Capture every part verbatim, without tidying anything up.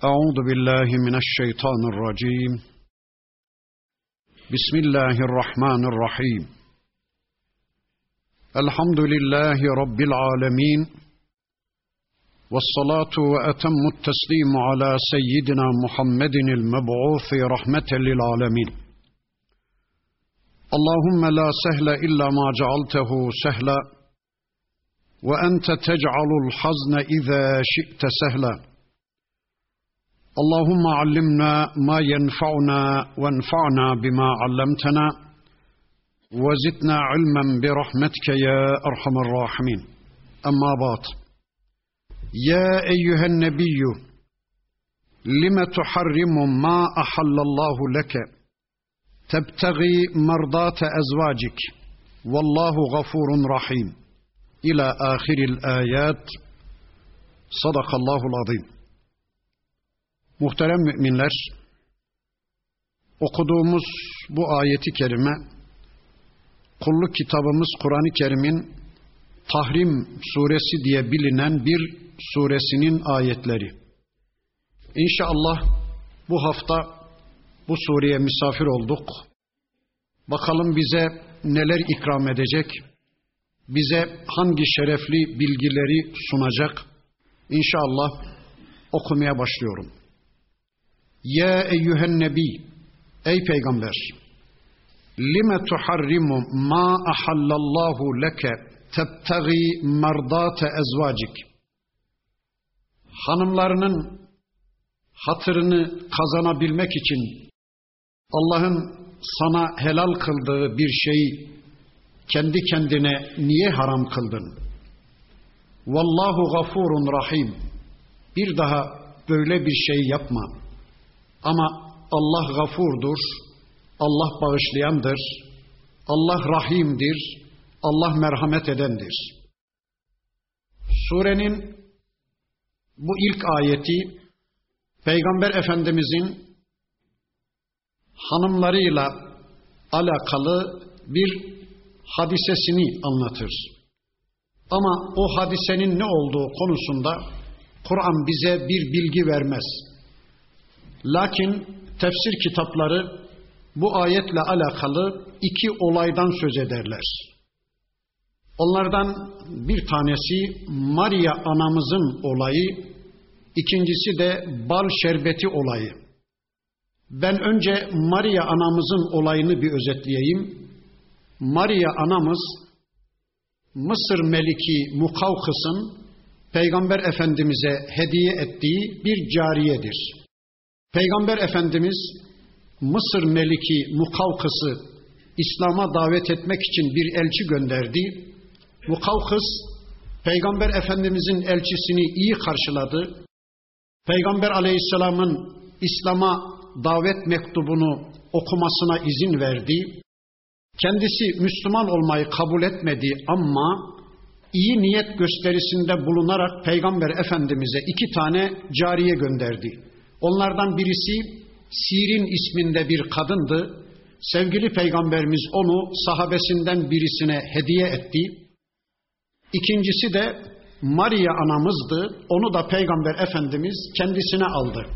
أعوذ بالله من الشيطان الرجيم بسم الله الرحمن الرحيم الحمد لله رب العالمين والصلاة وأتم التسليم على سيدنا محمد المبعوث رحمة للعالمين اللهم لا سهل إلا ما جعلته سهلا وأنت تجعل الحزن إذا شئت سهلا اللهم علمنا ما ينفعنا وانفعنا بما علمتنا وزدنا علما برحمتك يا أرحم الراحمين أما بعد يا أيها النبي لم تحرم ما أحل الله لك تبتغي مرضات أزواجك والله غفور رحيم إلى آخر الآيات صدق الله العظيم. Muhterem müminler, okuduğumuz bu ayeti kerime, kulluk kitabımız Kur'an-ı Kerim'in Tahrim suresi diye bilinen bir suresinin ayetleri. İnşallah bu hafta bu sureye misafir olduk. Bakalım bize neler ikram edecek, bize hangi şerefli bilgileri sunacak. İnşallah okumaya başlıyorum. Ya eyyühen nebi, ey peygamber, lime tuharrimu ma ahallallahu leke tebtagi merdate ezvacik. Hanımlarının hatırını kazanabilmek için Allah'ın sana helal kıldığı bir şeyi kendi kendine niye haram kıldın? Vallahu gafurun rahim. Bir daha böyle bir şey yapma. Ama Allah gafurdur, Allah bağışlayandır, Allah rahimdir, Allah merhamet edendir. Surenin bu ilk ayeti, Peygamber Efendimizin hanımlarıyla alakalı bir hadisesini anlatır. Ama o hadisenin ne olduğu konusunda Kur'an bize bir bilgi vermez. Lakin tefsir kitapları bu ayetle alakalı iki olaydan söz ederler. Onlardan bir tanesi Maria anamızın olayı, ikincisi de bal şerbeti olayı. Ben önce Maria anamızın olayını bir özetleyeyim. Maria anamız Mısır Meliki Mukavkıs'ın Peygamber Efendimiz'e hediye ettiği bir cariyedir. Peygamber Efendimiz Mısır Meliki Mukavkıs'ı İslam'a davet etmek için bir elçi gönderdi. Mukavkıs Peygamber Efendimizin elçisini iyi karşıladı. Peygamber Aleyhisselam'ın İslam'a davet mektubunu okumasına izin verdi. Kendisi Müslüman olmayı kabul etmedi ama iyi niyet gösterisinde bulunarak Peygamber Efendimiz'e iki tane cariye gönderdi. Onlardan birisi Sirin isminde bir kadındı. Sevgili Peygamberimiz onu sahabesinden birisine hediye etti. İkincisi de Maria anamızdı. Onu da Peygamber Efendimiz kendisine aldı.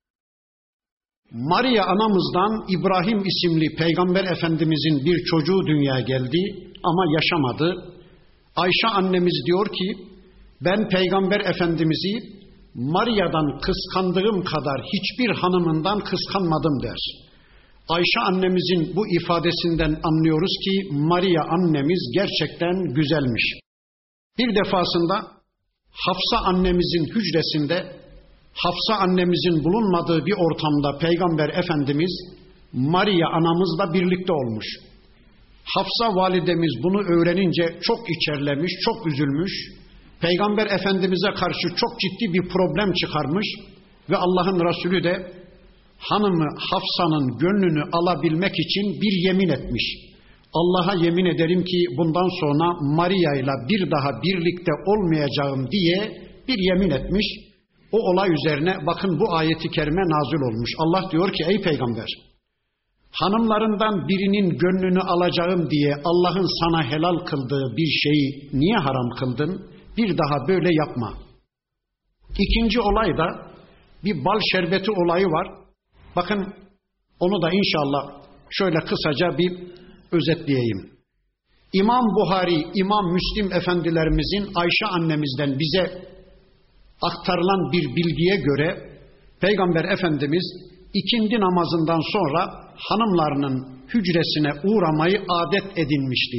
Maria anamızdan İbrahim isimli Peygamber Efendimizin bir çocuğu dünyaya geldi ama yaşamadı. Ayşe annemiz diyor ki, ben Peygamber Efendimiz'i Maria'dan kıskandığım kadar hiçbir hanımından kıskanmadım der. Ayşe annemizin bu ifadesinden anlıyoruz ki Maria annemiz gerçekten güzelmiş. Bir defasında Hafsa annemizin hücresinde, Hafsa annemizin bulunmadığı bir ortamda Peygamber Efendimiz Maria anamızla birlikte olmuş. Hafsa validemiz bunu öğrenince çok içerlemiş, çok üzülmüş. Peygamber Efendimiz'e karşı çok ciddi bir problem çıkarmış ve Allah'ın Resulü de hanımı Hafsa'nın gönlünü alabilmek için bir yemin etmiş. Allah'a yemin ederim ki bundan sonra Maria ile bir daha birlikte olmayacağım diye bir yemin etmiş. O olay üzerine bakın bu ayeti kerime nazil olmuş. Allah diyor ki ey peygamber, hanımlarından birinin gönlünü alacağım diye Allah'ın sana helal kıldığı bir şeyi niye haram kıldın? Bir daha böyle yapma. İkinci olay da bir bal şerbeti olayı var. Bakın onu da inşallah şöyle kısaca bir özetleyeyim. İmam Buhari, İmam Müslim efendilerimizin Ayşe annemizden bize aktarılan bir bilgiye göre Peygamber Efendimiz ikindi namazından sonra hanımlarının hücresine uğramayı adet edinmişti.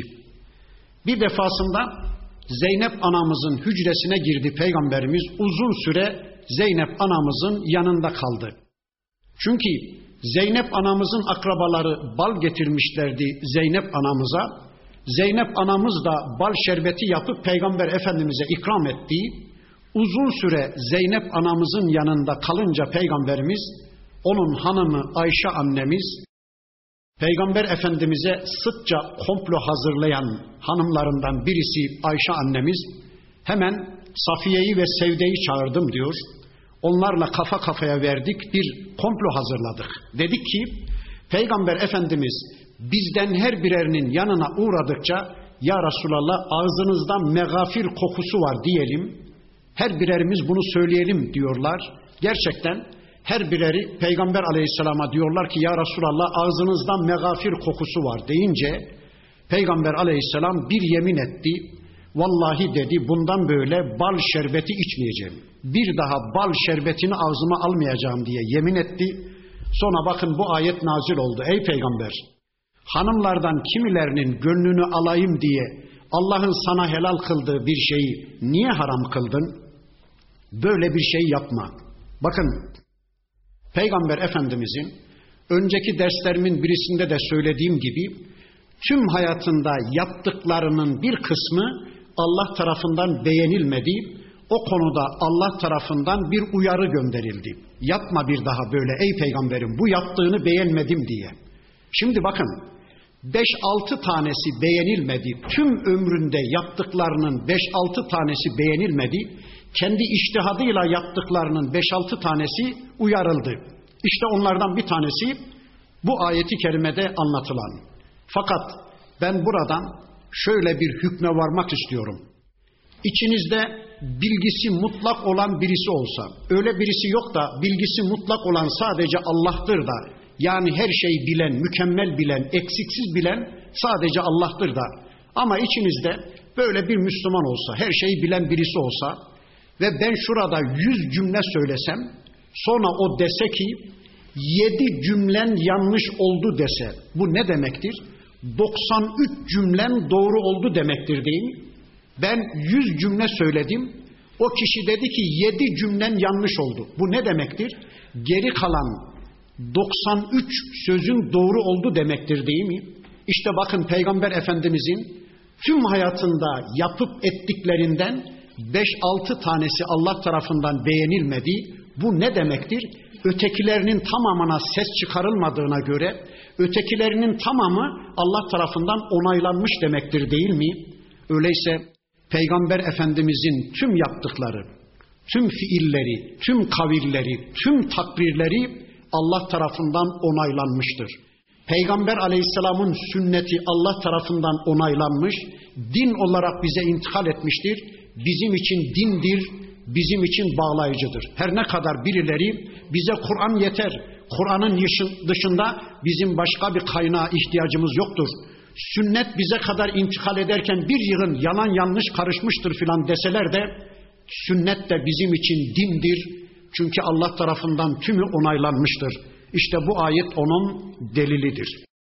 Bir defasında Zeynep anamızın hücresine girdi Peygamberimiz, uzun süre Zeynep anamızın yanında kaldı. Çünkü Zeynep anamızın akrabaları bal getirmişlerdi Zeynep anamıza. Zeynep anamız da bal şerbeti yapıp Peygamber Efendimiz'e ikram ettiği, uzun süre Zeynep anamızın yanında kalınca Peygamberimiz, onun hanımı Ayşe annemiz, Peygamber Efendimiz'e sıkça komplo hazırlayan hanımlarından birisi Ayşe annemiz, hemen Safiye'yi ve Sevde'yi çağırdım diyor. Onlarla kafa kafaya verdik, bir komplo hazırladık. Dedik ki, Peygamber Efendimiz bizden her birerinin yanına uğradıkça, ya Resulallah ağzınızdan megafir kokusu var diyelim, her birerimiz bunu söyleyelim diyorlar. Gerçekten her bireri Peygamber Aleyhisselam'a diyorlar ki, ya Resulallah ağzınızdan megafir kokusu var deyince, Peygamber Aleyhisselam bir yemin etti. Vallahi dedi, bundan böyle bal şerbeti içmeyeceğim. Bir daha bal şerbetini ağzıma almayacağım diye yemin etti. Sonra bakın bu ayet nazil oldu. Ey Peygamber, hanımlardan kimilerinin gönlünü alayım diye Allah'ın sana helal kıldığı bir şeyi niye haram kıldın? Böyle bir şey yapma. Bakın, Peygamber Efendimizin önceki derslerimin birisinde de söylediğim gibi tüm hayatında yaptıklarının bir kısmı Allah tarafından beğenilmedi. O konuda Allah tarafından bir uyarı gönderildi. Yapma bir daha böyle ey Peygamberim, bu yaptığını beğenmedim diye. Şimdi bakın, beş altı tanesi beğenilmedi. Tüm ömründe yaptıklarının beş altı tanesi beğenilmedi. Kendi içtihadıyla yaptıklarının beş altı tanesi uyarıldı. İşte onlardan bir tanesi bu ayeti kerimede anlatılan. Fakat ben buradan şöyle bir hükme varmak istiyorum. İçinizde bilgisi mutlak olan birisi olsa, öyle birisi yok da bilgisi mutlak olan sadece Allah'tır da, yani her şeyi bilen, mükemmel bilen, eksiksiz bilen sadece Allah'tır da, ama içinizde böyle bir Müslüman olsa, her şeyi bilen birisi olsa ve ben şurada yüz cümle söylesem, sonra o dese ki yedi cümlen yanlış oldu dese, bu ne demektir? doksan üç cümlen doğru oldu demektir değil mi? Ben yüz cümle söyledim, o kişi dedi ki yedi cümlen yanlış oldu. Bu ne demektir? Geri kalan doksan üç sözün doğru oldu demektir değil mi? İşte bakın Peygamber Efendimizin tüm hayatında yapıp ettiklerinden beş altı tanesi Allah tarafından beğenilmedi. Bu ne demektir? Ötekilerinin tamamına ses çıkarılmadığına göre ötekilerinin tamamı Allah tarafından onaylanmış demektir değil mi? Öyleyse Peygamber Efendimizin tüm yaptıkları, tüm fiilleri, tüm kavilleri, tüm takrirleri Allah tarafından onaylanmıştır. Peygamber Aleyhisselam'ın sünneti Allah tarafından onaylanmış, din olarak bize intikal etmiştir. Bizim için dindir, bizim için bağlayıcıdır. Her ne kadar birileri bize Kur'an yeter, Kur'an'ın dışında bizim başka bir kaynağa ihtiyacımız yoktur, sünnet bize kadar intikal ederken bir yığın yalan yanlış karışmıştır filan deseler de sünnet de bizim için dindir. Çünkü Allah tarafından tümü onaylanmıştır. İşte bu ayet onun delilidir.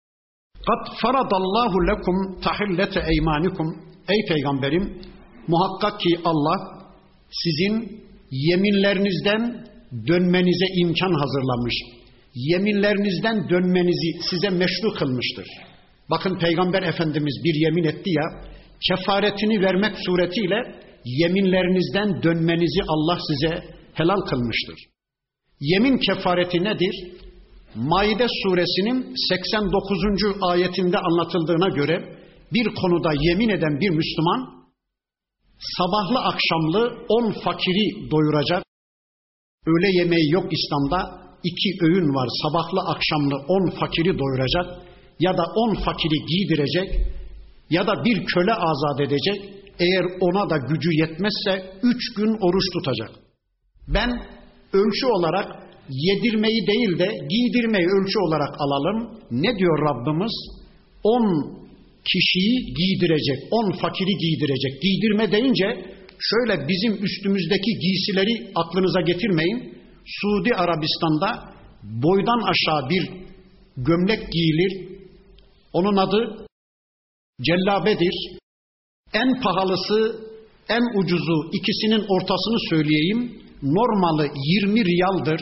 قَدْ فَرَضَ اللّٰهُ لَكُمْ تَحِلَّةَ اَيْمَانِكُمْ Ey Peygamberim, muhakkak ki Allah sizin yeminlerinizden dönmenize imkan hazırlamış. Yeminlerinizden dönmenizi size meşru kılmıştır. Bakın Peygamber Efendimiz bir yemin etti ya, kefaretini vermek suretiyle yeminlerinizden dönmenizi Allah size helal kılmıştır. Yemin kefareti nedir? Maide suresinin seksen dokuzuncu ayetinde anlatıldığına göre bir konuda yemin eden bir Müslüman sabahlı akşamlı on fakiri doyuracak. Öğle yemeği yok İslam'da, iki öğün var, sabahlı akşamlı on fakiri doyuracak ya da on fakiri giydirecek ya da bir köle azat edecek. Eğer ona da gücü yetmezse üç gün oruç tutacak. Ben ölçü olarak yedirmeyi değil de giydirmeyi ölçü olarak alalım. Ne diyor Rabbimiz? On kişiyi giydirecek, on fakiri giydirecek. Giydirme deyince şöyle bizim üstümüzdeki giysileri aklınıza getirmeyin. Suudi Arabistan'da boydan aşağı bir gömlek giyilir. Onun adı cellabedir. En pahalısı, en ucuzu, ikisinin ortasını söyleyeyim. Normalı yirmi riyaldır.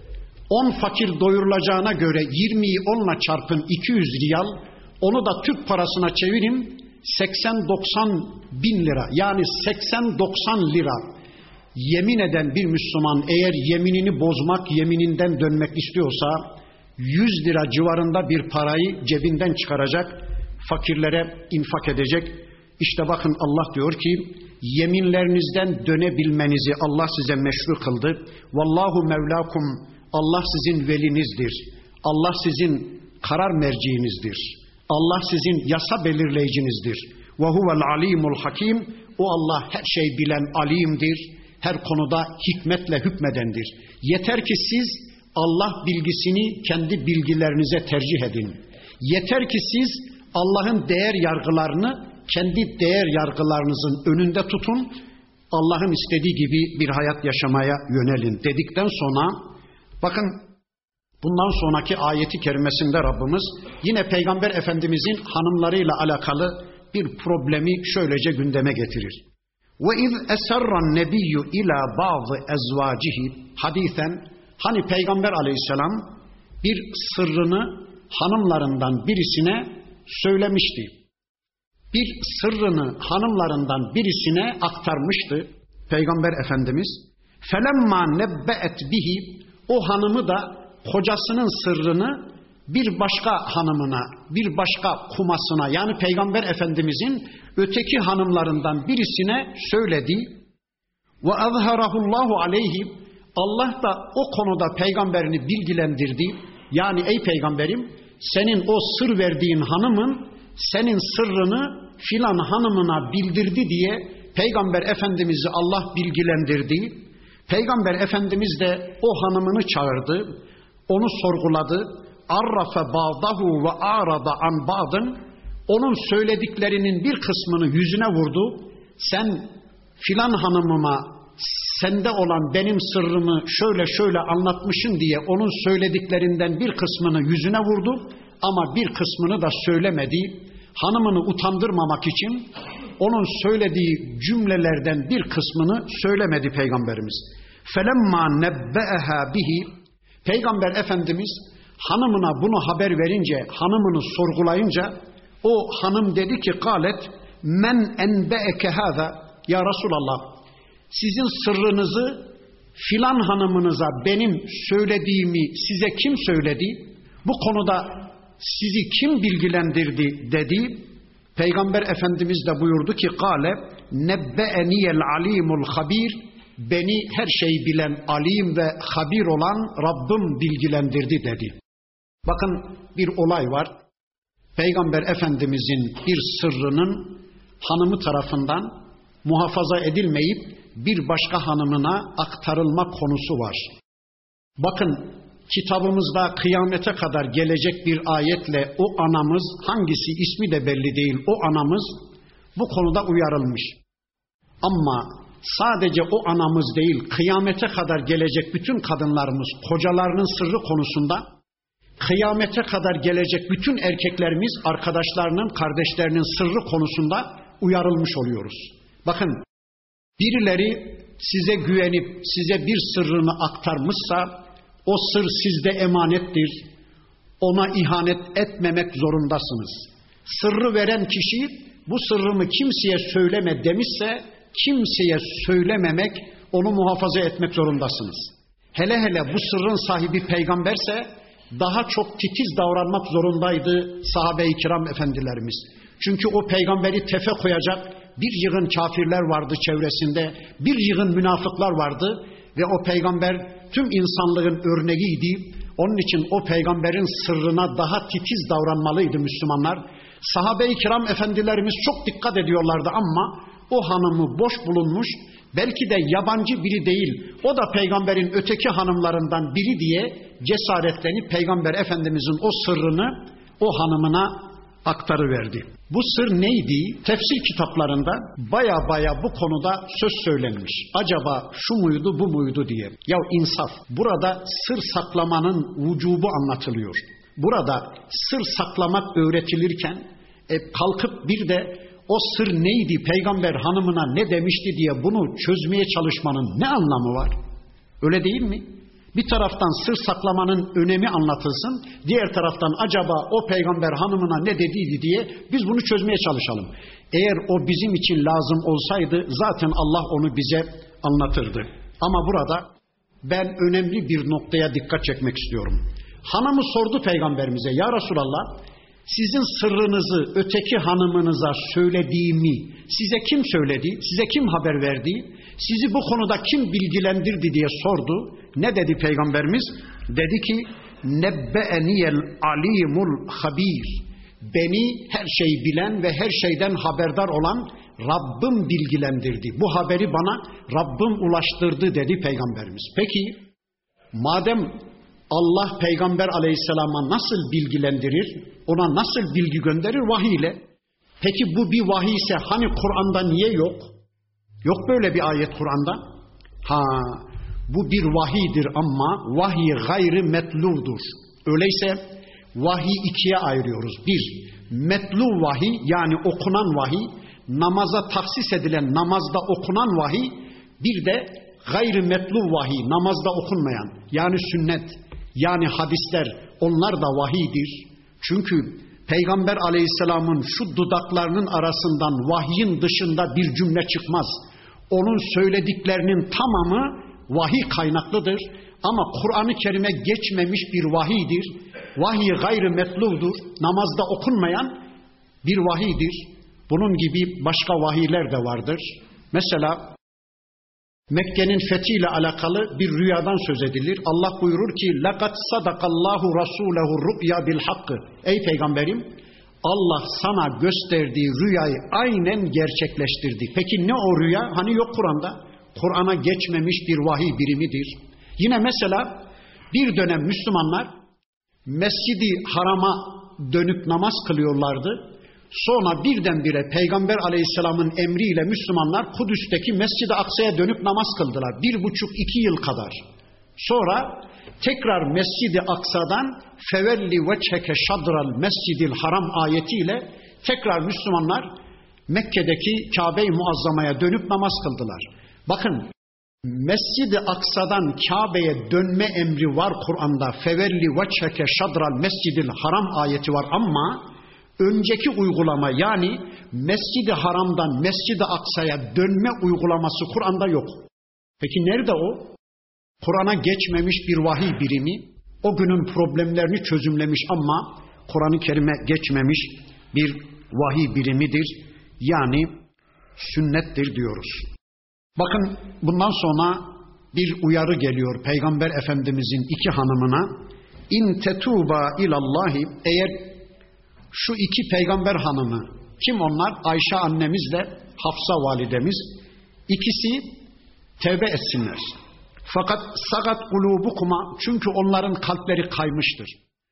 on fakir doyurulacağına göre yirmiyi onla çarpın iki yüz riyal. Onu da Türk parasına çevirin. seksen doksan bin lira. Yani seksen doksan lira. Yemin eden bir Müslüman eğer yeminini bozmak, yemininden dönmek istiyorsa yüz lira civarında bir parayı cebinden çıkaracak, fakirlere infak edecek. İşte bakın Allah diyor ki yeminlerinizden dönebilmenizi Allah size meşru kıldı. Vallahu mevlakum, Allah sizin velinizdir. Allah sizin karar merciinizdir. Allah sizin yasa belirleyicinizdir. Ve huvel alimul hakim, o Allah her şey bilen alimdir. Her konuda hikmetle hükmedendir. Yeter ki siz Allah bilgisini kendi bilgilerinize tercih edin. Yeter ki siz Allah'ın değer yargılarını kendi değer yargılarınızın önünde tutun. Allah'ın istediği gibi bir hayat yaşamaya yönelin dedikten sonra bakın bundan sonraki ayeti kerimesinde Rabbimiz yine Peygamber Efendimizin hanımlarıyla alakalı bir problemi şöylece gündeme getirir. وَاِذْ اَسَرَّ النَّبِيُّ اِلَى بَعْضِ اَزْوَاجِهِ hadisen hani Peygamber Aleyhisselam bir sırrını hanımlarından birisine söylemişti. Bir sırrını hanımlarından birisine aktarmıştı Peygamber Efendimiz. فَلَمَّا نَبَّأَتْ bihi, o hanımı da kocasının sırrını bir başka hanımına, bir başka kumasına, yani Peygamber Efendimizin öteki hanımlarından birisine söyledi. Ve azharahullahu aleyhi, Allah da o konuda peygamberini bilgilendirdi. Yani ey peygamberim, senin o sır verdiğin hanımın senin sırrını filan hanımına bildirdi diye Peygamber Efendimiz'i Allah bilgilendirdi. Peygamber Efendimiz de o hanımını çağırdı, onu sorguladı. Arrafe ba'dahu ve arada an ba'dın, onun söylediklerinin bir kısmını yüzüne vurdu. Sen filan hanımıma sende olan benim sırrımı şöyle şöyle anlatmışsın diye onun söylediklerinden bir kısmını yüzüne vurdu ama bir kısmını da söylemedi. Hanımını utandırmamak için onun söylediği cümlelerden bir kısmını söylemedi Peygamberimiz. Felemma nebbe'eha bihi, Peygamber Efendimiz hanımına bunu haber verince, hanımını sorgulayınca o hanım dedi ki kalet men enbe'eke hâzâ, ya Resulallah sizin sırrınızı filan hanımınıza benim söylediğimi size kim söyledi? Bu konuda sizi kim bilgilendirdi dedi. Peygamber Efendimiz de buyurdu ki kâle nebbe'eniyel alimul habir, beni her şeyi bilen alim ve habir olan Rabbim bilgilendirdi dedi. Bakın bir olay var. Peygamber Efendimizin bir sırrının hanımı tarafından muhafaza edilmeyip bir başka hanımına aktarılma konusu var. Bakın kitabımızda kıyamete kadar gelecek bir ayetle o anamız, hangisi ismi de belli değil, o anamız bu konuda uyarılmış. Ama sadece o anamız değil, kıyamete kadar gelecek bütün kadınlarımız kocalarının sırrı konusunda, kıyamete kadar gelecek bütün erkeklerimiz arkadaşlarının, kardeşlerinin sırrı konusunda uyarılmış oluyoruz. Bakın, birileri size güvenip size bir sırrını aktarmışsa o sır sizde emanettir. Ona ihanet etmemek zorundasınız. Sırrı veren kişi bu sırrımı kimseye söyleme demişse kimseye söylememek, onu muhafaza etmek zorundasınız. Hele hele bu sırrın sahibi peygamberse daha çok titiz davranmak zorundaydı sahabe-i kiram efendilerimiz. Çünkü o peygamberi tefe koyacak bir yığın kafirler vardı çevresinde, bir yığın münafıklar vardı ve o peygamber tüm insanlığın örneğiydi. Onun için o peygamberin sırrına daha titiz davranmalıydı Müslümanlar. Sahabe-i kiram efendilerimiz çok dikkat ediyorlardı ama o hanımı boş bulunmuş belki de yabancı biri değil, o da peygamberin öteki hanımlarından biri diye cesaretlenip Peygamber Efendimizin o sırrını o hanımına aktarıverdi. Bu sır neydi? Tefsir kitaplarında baya baya bu konuda söz söylenmiş. Acaba şu muydu bu muydu diye. Ya insaf. Burada sır saklamanın vücubu anlatılıyor. Burada sır saklamak öğretilirken e, kalkıp bir de o sır neydi, peygamber hanımına ne demişti diye bunu çözmeye çalışmanın ne anlamı var? Öyle değil mi? Bir taraftan sır saklamanın önemi anlatılsın, diğer taraftan acaba o peygamber hanımına ne dediydi diye biz bunu çözmeye çalışalım. Eğer o bizim için lazım olsaydı zaten Allah onu bize anlatırdı. Ama burada ben önemli bir noktaya dikkat çekmek istiyorum. Hanımı sordu peygamberimize, ya Resulallah, sizin sırrınızı öteki hanımınıza söylediğimi size kim söyledi, size kim haber verdi, sizi bu konuda kim bilgilendirdi diye sordu. Ne dedi peygamberimiz? Dedi ki, nebbe'eniyel alimul habir. Beni her şeyi bilen ve her şeyden haberdar olan Rabbim bilgilendirdi. Bu haberi bana Rabbim ulaştırdı dedi peygamberimiz. Peki, madem Allah Peygamber Aleyhisselam'a nasıl bilgilendirir, ona nasıl bilgi gönderir? Vahiy ile. Peki bu bir vahiy ise hani Kur'an'da niye yok? Yok böyle bir ayet Kur'an'da. Ha, bu bir vahiydir ama vahiy gayrı metludur. Öyleyse vahiy ikiye ayırıyoruz. Bir, metlu vahiy yani okunan vahiy, namaza tahsis edilen namazda okunan vahiy, bir de gayrı metlu vahiy, namazda okunmayan yani sünnet, yani hadisler, onlar da vahiydir. Çünkü Peygamber Aleyhisselam'ın şu dudaklarının arasından vahyin dışında bir cümle çıkmaz. Onun söylediklerinin tamamı vahiy kaynaklıdır. Ama Kur'an-ı Kerim'e geçmemiş bir vahiydir. Vahiy gayrı metludur. Namazda okunmayan bir vahiydir. Bunun gibi başka vahiyler de vardır. Mesela Mekke'nin fethiyle alakalı bir rüyadan söz edilir. Allah buyurur ki لَقَدْ صَدَقَ اللّٰهُ رَسُولَهُ الرُّؤْيَا بِالْحَقِّ. Ey Peygamberim, Allah sana gösterdiği rüyayı aynen gerçekleştirdi. Peki ne o rüya? Hani yok Kur'an'da. Kur'an'a geçmemiş bir vahiy birimidir. Yine mesela bir dönem Müslümanlar Mescid-i Haram'a dönüp namaz kılıyorlardı. Sonra birdenbire Peygamber Aleyhisselam'ın emriyle Müslümanlar Kudüs'teki Mescid-i Aksa'ya dönüp namaz kıldılar. Bir buçuk iki yıl kadar. Sonra tekrar Mescid-i Aksa'dan fevelli veçheke şadral mescidil haram ayetiyle tekrar Müslümanlar Mekke'deki Kabe-i Muazzama'ya dönüp namaz kıldılar. Bakın, Mescid-i Aksa'dan Kabe'ye dönme emri var Kur'an'da. Fevelli veçheke şadral mescidil haram ayeti var ama önceki uygulama yani Mescid-i Haram'dan Mescid-i Aksa'ya dönme uygulaması Kur'an'da yok. Peki nerede o? Kur'an'a geçmemiş bir vahiy birimi, o günün problemlerini çözümlemiş ama Kur'an-ı Kerim'e geçmemiş bir vahiy birimidir. Yani sünnettir diyoruz. Bakın bundan sonra bir uyarı geliyor Peygamber Efendimizin iki hanımına. İn tetuba ilallahi, eğer şu iki peygamber hanımı, kim onlar? Ayşe annemizle Hafsa validemiz, ikisi tevbe etsinler. Fakat sagat kulubukuma, çünkü onların kalpleri kaymıştır.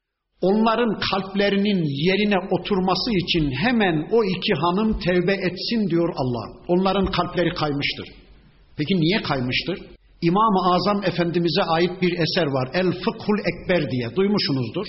Onların kalplerinin yerine oturması için hemen o iki hanım tevbe etsin diyor Allah. Onların kalpleri kaymıştır. Peki niye kaymıştır? İmam-ı Azam Efendimiz'e ait bir eser var. El Fıkhul Ekber diye duymuşsunuzdur.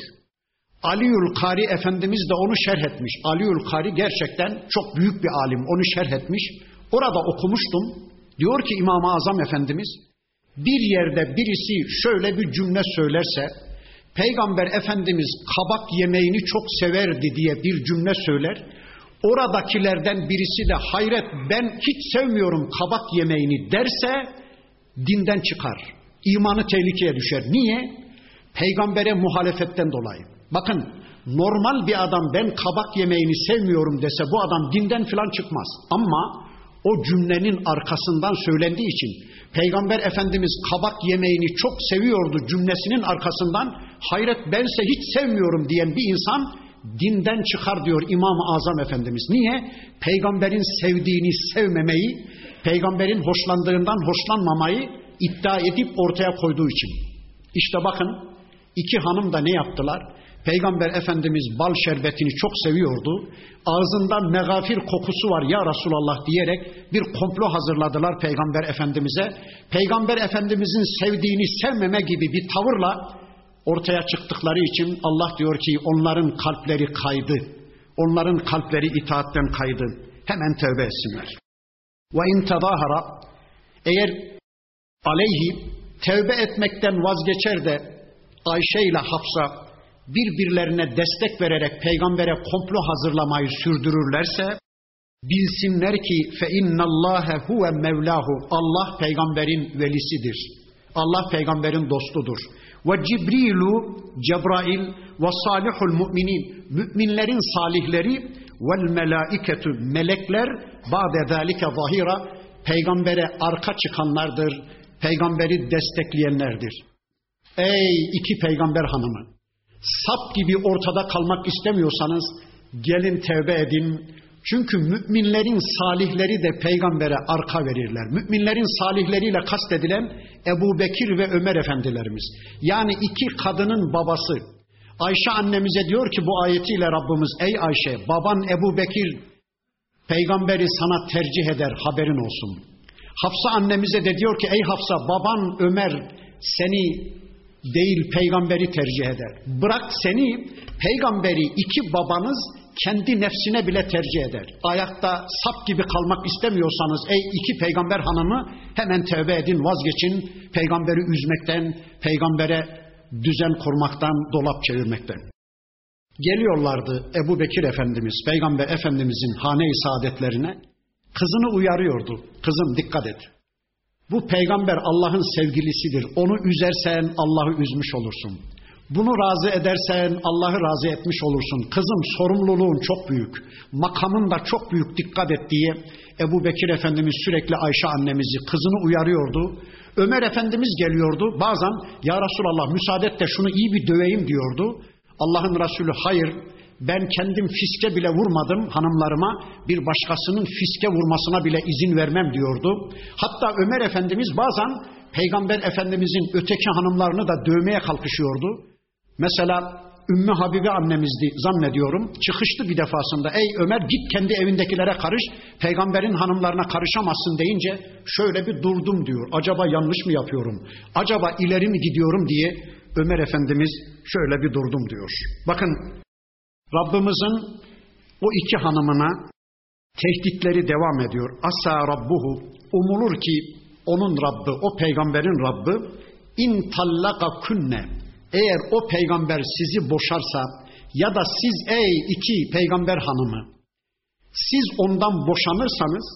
Aliül Kari Efendimiz de onu şerh etmiş. Aliül Kari gerçekten çok büyük bir alim. Onu şerh etmiş. Orada okumuştum. Diyor ki İmam-ı Azam Efendimiz, bir yerde birisi şöyle bir cümle söylerse, Peygamber Efendimiz kabak yemeğini çok severdi diye bir cümle söyler. Oradakilerden birisi de hayret ben hiç sevmiyorum kabak yemeğini derse dinden çıkar. İmanı tehlikeye düşer. Niye? Peygambere muhalefetten dolayı. Bakın, normal bir adam ben kabak yemeğini sevmiyorum dese bu adam dinden filan çıkmaz. Ama o cümlenin arkasından söylendiği için Peygamber Efendimiz kabak yemeğini çok seviyordu cümlesinin arkasından hayret bense hiç sevmiyorum diyen bir insan dinden çıkar diyor İmam-ı Azam Efendimiz. Niye? Peygamberin sevdiğini sevmemeyi, peygamberin hoşlandığından hoşlanmamayı iddia edip ortaya koyduğu için. İşte bakın iki hanım da ne yaptılar? Peygamber Efendimiz bal şerbetini çok seviyordu. Ağzından megafir kokusu var ya Resulallah diyerek bir komplo hazırladılar Peygamber Efendimiz'e. Peygamber Efendimiz'in sevdiğini sevmeme gibi bir tavırla ortaya çıktıkları için Allah diyor ki onların kalpleri kaydı. Onların kalpleri itaatten kaydı. Hemen tövbe etsinler. Ve in tezahara, eğer aleyhi tövbe etmekten vazgeçer de Ayşe ile Hafsa birbirlerine destek vererek peygambere komplo hazırlamayı sürdürürlerse bilsinler ki fe innallâhe huve mevlahu, Allah peygamberin velisidir. Allah peygamberin dostudur. Ve Cibrilu, Cebrail ve salihul müminin, müminlerin salihleri vel melaiketu, melekler ba'de zâlike zahira, peygambere arka çıkanlardır, peygamberi destekleyenlerdir. Ey iki peygamber hanımı, sap gibi ortada kalmak istemiyorsanız gelin tevbe edin. Çünkü müminlerin salihleri de peygambere arka verirler. Müminlerin salihleriyle kastedilen Ebu Bekir ve Ömer efendilerimiz. Yani iki kadının babası. Ayşe annemize diyor ki bu ayetiyle Rabbimiz, ey Ayşe, baban Ebu Bekir peygamberi sana tercih eder, haberin olsun. Hafsa annemize de diyor ki ey Hafsa, baban Ömer seni değil peygamberi tercih eder. Bırak seni, peygamberi iki babanız kendi nefsine bile tercih eder. Ayakta sap gibi kalmak istemiyorsanız ey iki peygamber hanımı hemen tövbe edin, vazgeçin peygamberi üzmekten, peygambere düzen kurmaktan, dolap çevirmekten. Geliyorlardı Ebu Bekir Efendimiz, Peygamber Efendimizin hane-i saadetlerine, kızını uyarıyordu. Kızım dikkat et. Bu peygamber Allah'ın sevgilisidir. Onu üzersen Allah'ı üzmüş olursun. Bunu razı edersen Allah'ı razı etmiş olursun. Kızım sorumluluğun çok büyük. Makamın da çok büyük, dikkat et diye Ebu Bekir Efendimiz sürekli Ayşe annemizi, kızını uyarıyordu. Ömer Efendimiz geliyordu. Bazen ya Resulallah müsaade et de şunu iyi bir döveyim diyordu. Allah'ın Resulü hayır, ben kendim fiske bile vurmadım hanımlarıma, bir başkasının fiske vurmasına bile izin vermem diyordu. Hatta Ömer Efendimiz bazen Peygamber Efendimizin öteki hanımlarını da dövmeye kalkışıyordu. Mesela Ümmü Habibe annemizdi zannediyorum, çıkıştı bir defasında, ey Ömer git kendi evindekilere karış, peygamberin hanımlarına karışamazsın deyince şöyle bir durdum diyor. Acaba yanlış mı yapıyorum? Acaba ileri mi gidiyorum diye Ömer Efendimiz şöyle bir durdum diyor. Bakın Rabbimizin o iki hanımına tehditleri devam ediyor. Asa Rabbuhu, umulur ki onun Rabbi, o peygamberin Rabbi, in tallaka kunne, eğer o peygamber sizi boşarsa ya da siz ey iki peygamber hanımı siz ondan boşanırsanız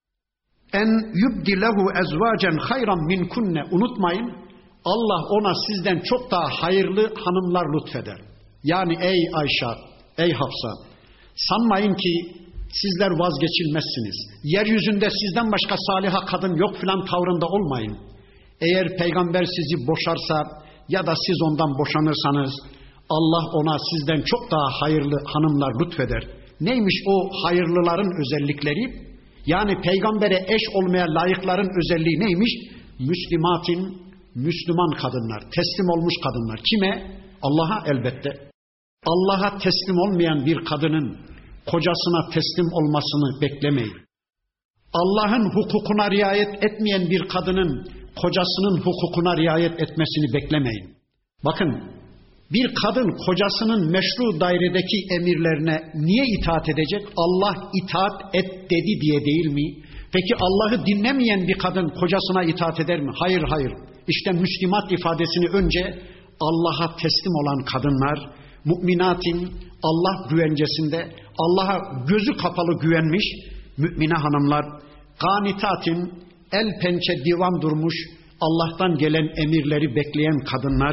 en yubdilehu ezvacen hayran min kunne, unutmayın Allah ona sizden çok daha hayırlı hanımlar lütfeder. Yani ey Ayşe, ey Hafsa, sanmayın ki sizler vazgeçilmezsiniz. Yeryüzünde sizden başka saliha kadın yok filan tavrında olmayın. Eğer peygamber sizi boşarsa ya da siz ondan boşanırsanız Allah ona sizden çok daha hayırlı hanımlar lütfeder. Neymiş o hayırlıların özellikleri? Yani peygambere eş olmaya layıkların özelliği neymiş? Müslümatin, Müslüman kadınlar, teslim olmuş kadınlar. Kime? Allah'a elbette. Allah'a teslim olmayan bir kadının kocasına teslim olmasını beklemeyin. Allah'ın hukukuna riayet etmeyen bir kadının kocasının hukukuna riayet etmesini beklemeyin. Bakın, bir kadın kocasının meşru dairedeki emirlerine niye itaat edecek? Allah itaat et dedi diye değil mi? Peki Allah'ı dinlemeyen bir kadın kocasına itaat eder mi? Hayır hayır. İşte Müslümat ifadesini önce Allah'a teslim olan kadınlar, müminatin Allah güvencesinde, Allah'a gözü kapalı güvenmiş mümine hanımlar, kanitatin el pençe divan durmuş Allah'tan gelen emirleri bekleyen kadınlar,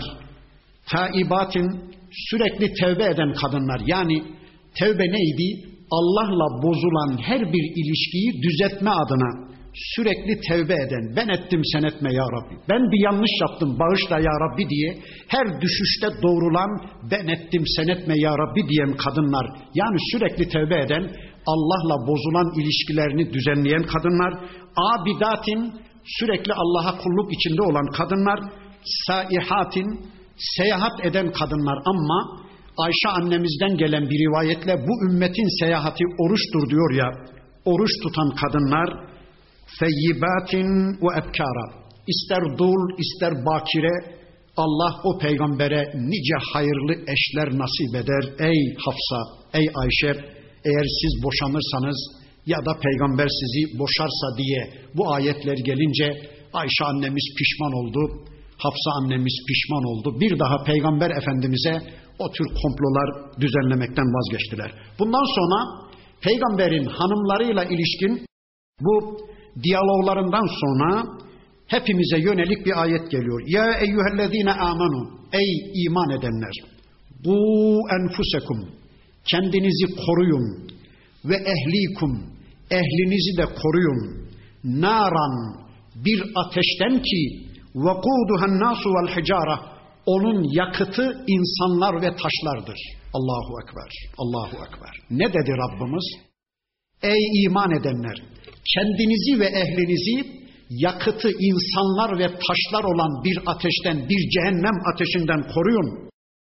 taibatin sürekli tevbe eden kadınlar. Yani tevbe neydi? Allah'la bozulan her bir ilişkiyi düzeltme adına sürekli tevbe eden, ben ettim sen etme ya Rabbi, ben bir yanlış yaptım bağışla ya Rabbi diye her düşüşte doğrulan ben ettim sen etme ya Rabbi diyen kadınlar, yani sürekli tevbe eden, Allah'la bozulan ilişkilerini düzenleyen kadınlar, abidatin, sürekli Allah'a kulluk içinde olan kadınlar, saihatin, seyahat eden kadınlar. Ama Ayşe annemizden gelen bir rivayetle bu ümmetin seyahati oruçtur diyor ya, oruç tutan kadınlar, feyyibatin ve ebkara, ister dul ister bakire, Allah o peygambere nice hayırlı eşler nasip eder. Ey Hafsa, ey Ayşe, eğer siz boşanırsanız ya da peygamber sizi boşarsa diye bu ayetler gelince Ayşe annemiz pişman oldu, Hafsa annemiz pişman oldu. Bir daha peygamber efendimize o tür komplolar düzenlemekten vazgeçtiler. Bundan sonra peygamberin hanımlarıyla ilişkin bu diyaloglarından sonra hepimize yönelik bir ayet geliyor. Ya eyyühellezine amanu, ey iman edenler, bu enfusekum, kendinizi koruyun ve ehlikum, ehlinizi de koruyun. Naran, bir ateşten ki vakuduhan nasu vel hicara, onun yakıtı insanlar ve taşlardır. Allahu ekber, Allahu ekber. Ne dedi Rabbimiz? Ey iman edenler, kendinizi ve ehlinizi yakıtı insanlar ve taşlar olan bir ateşten, bir cehennem ateşinden koruyun.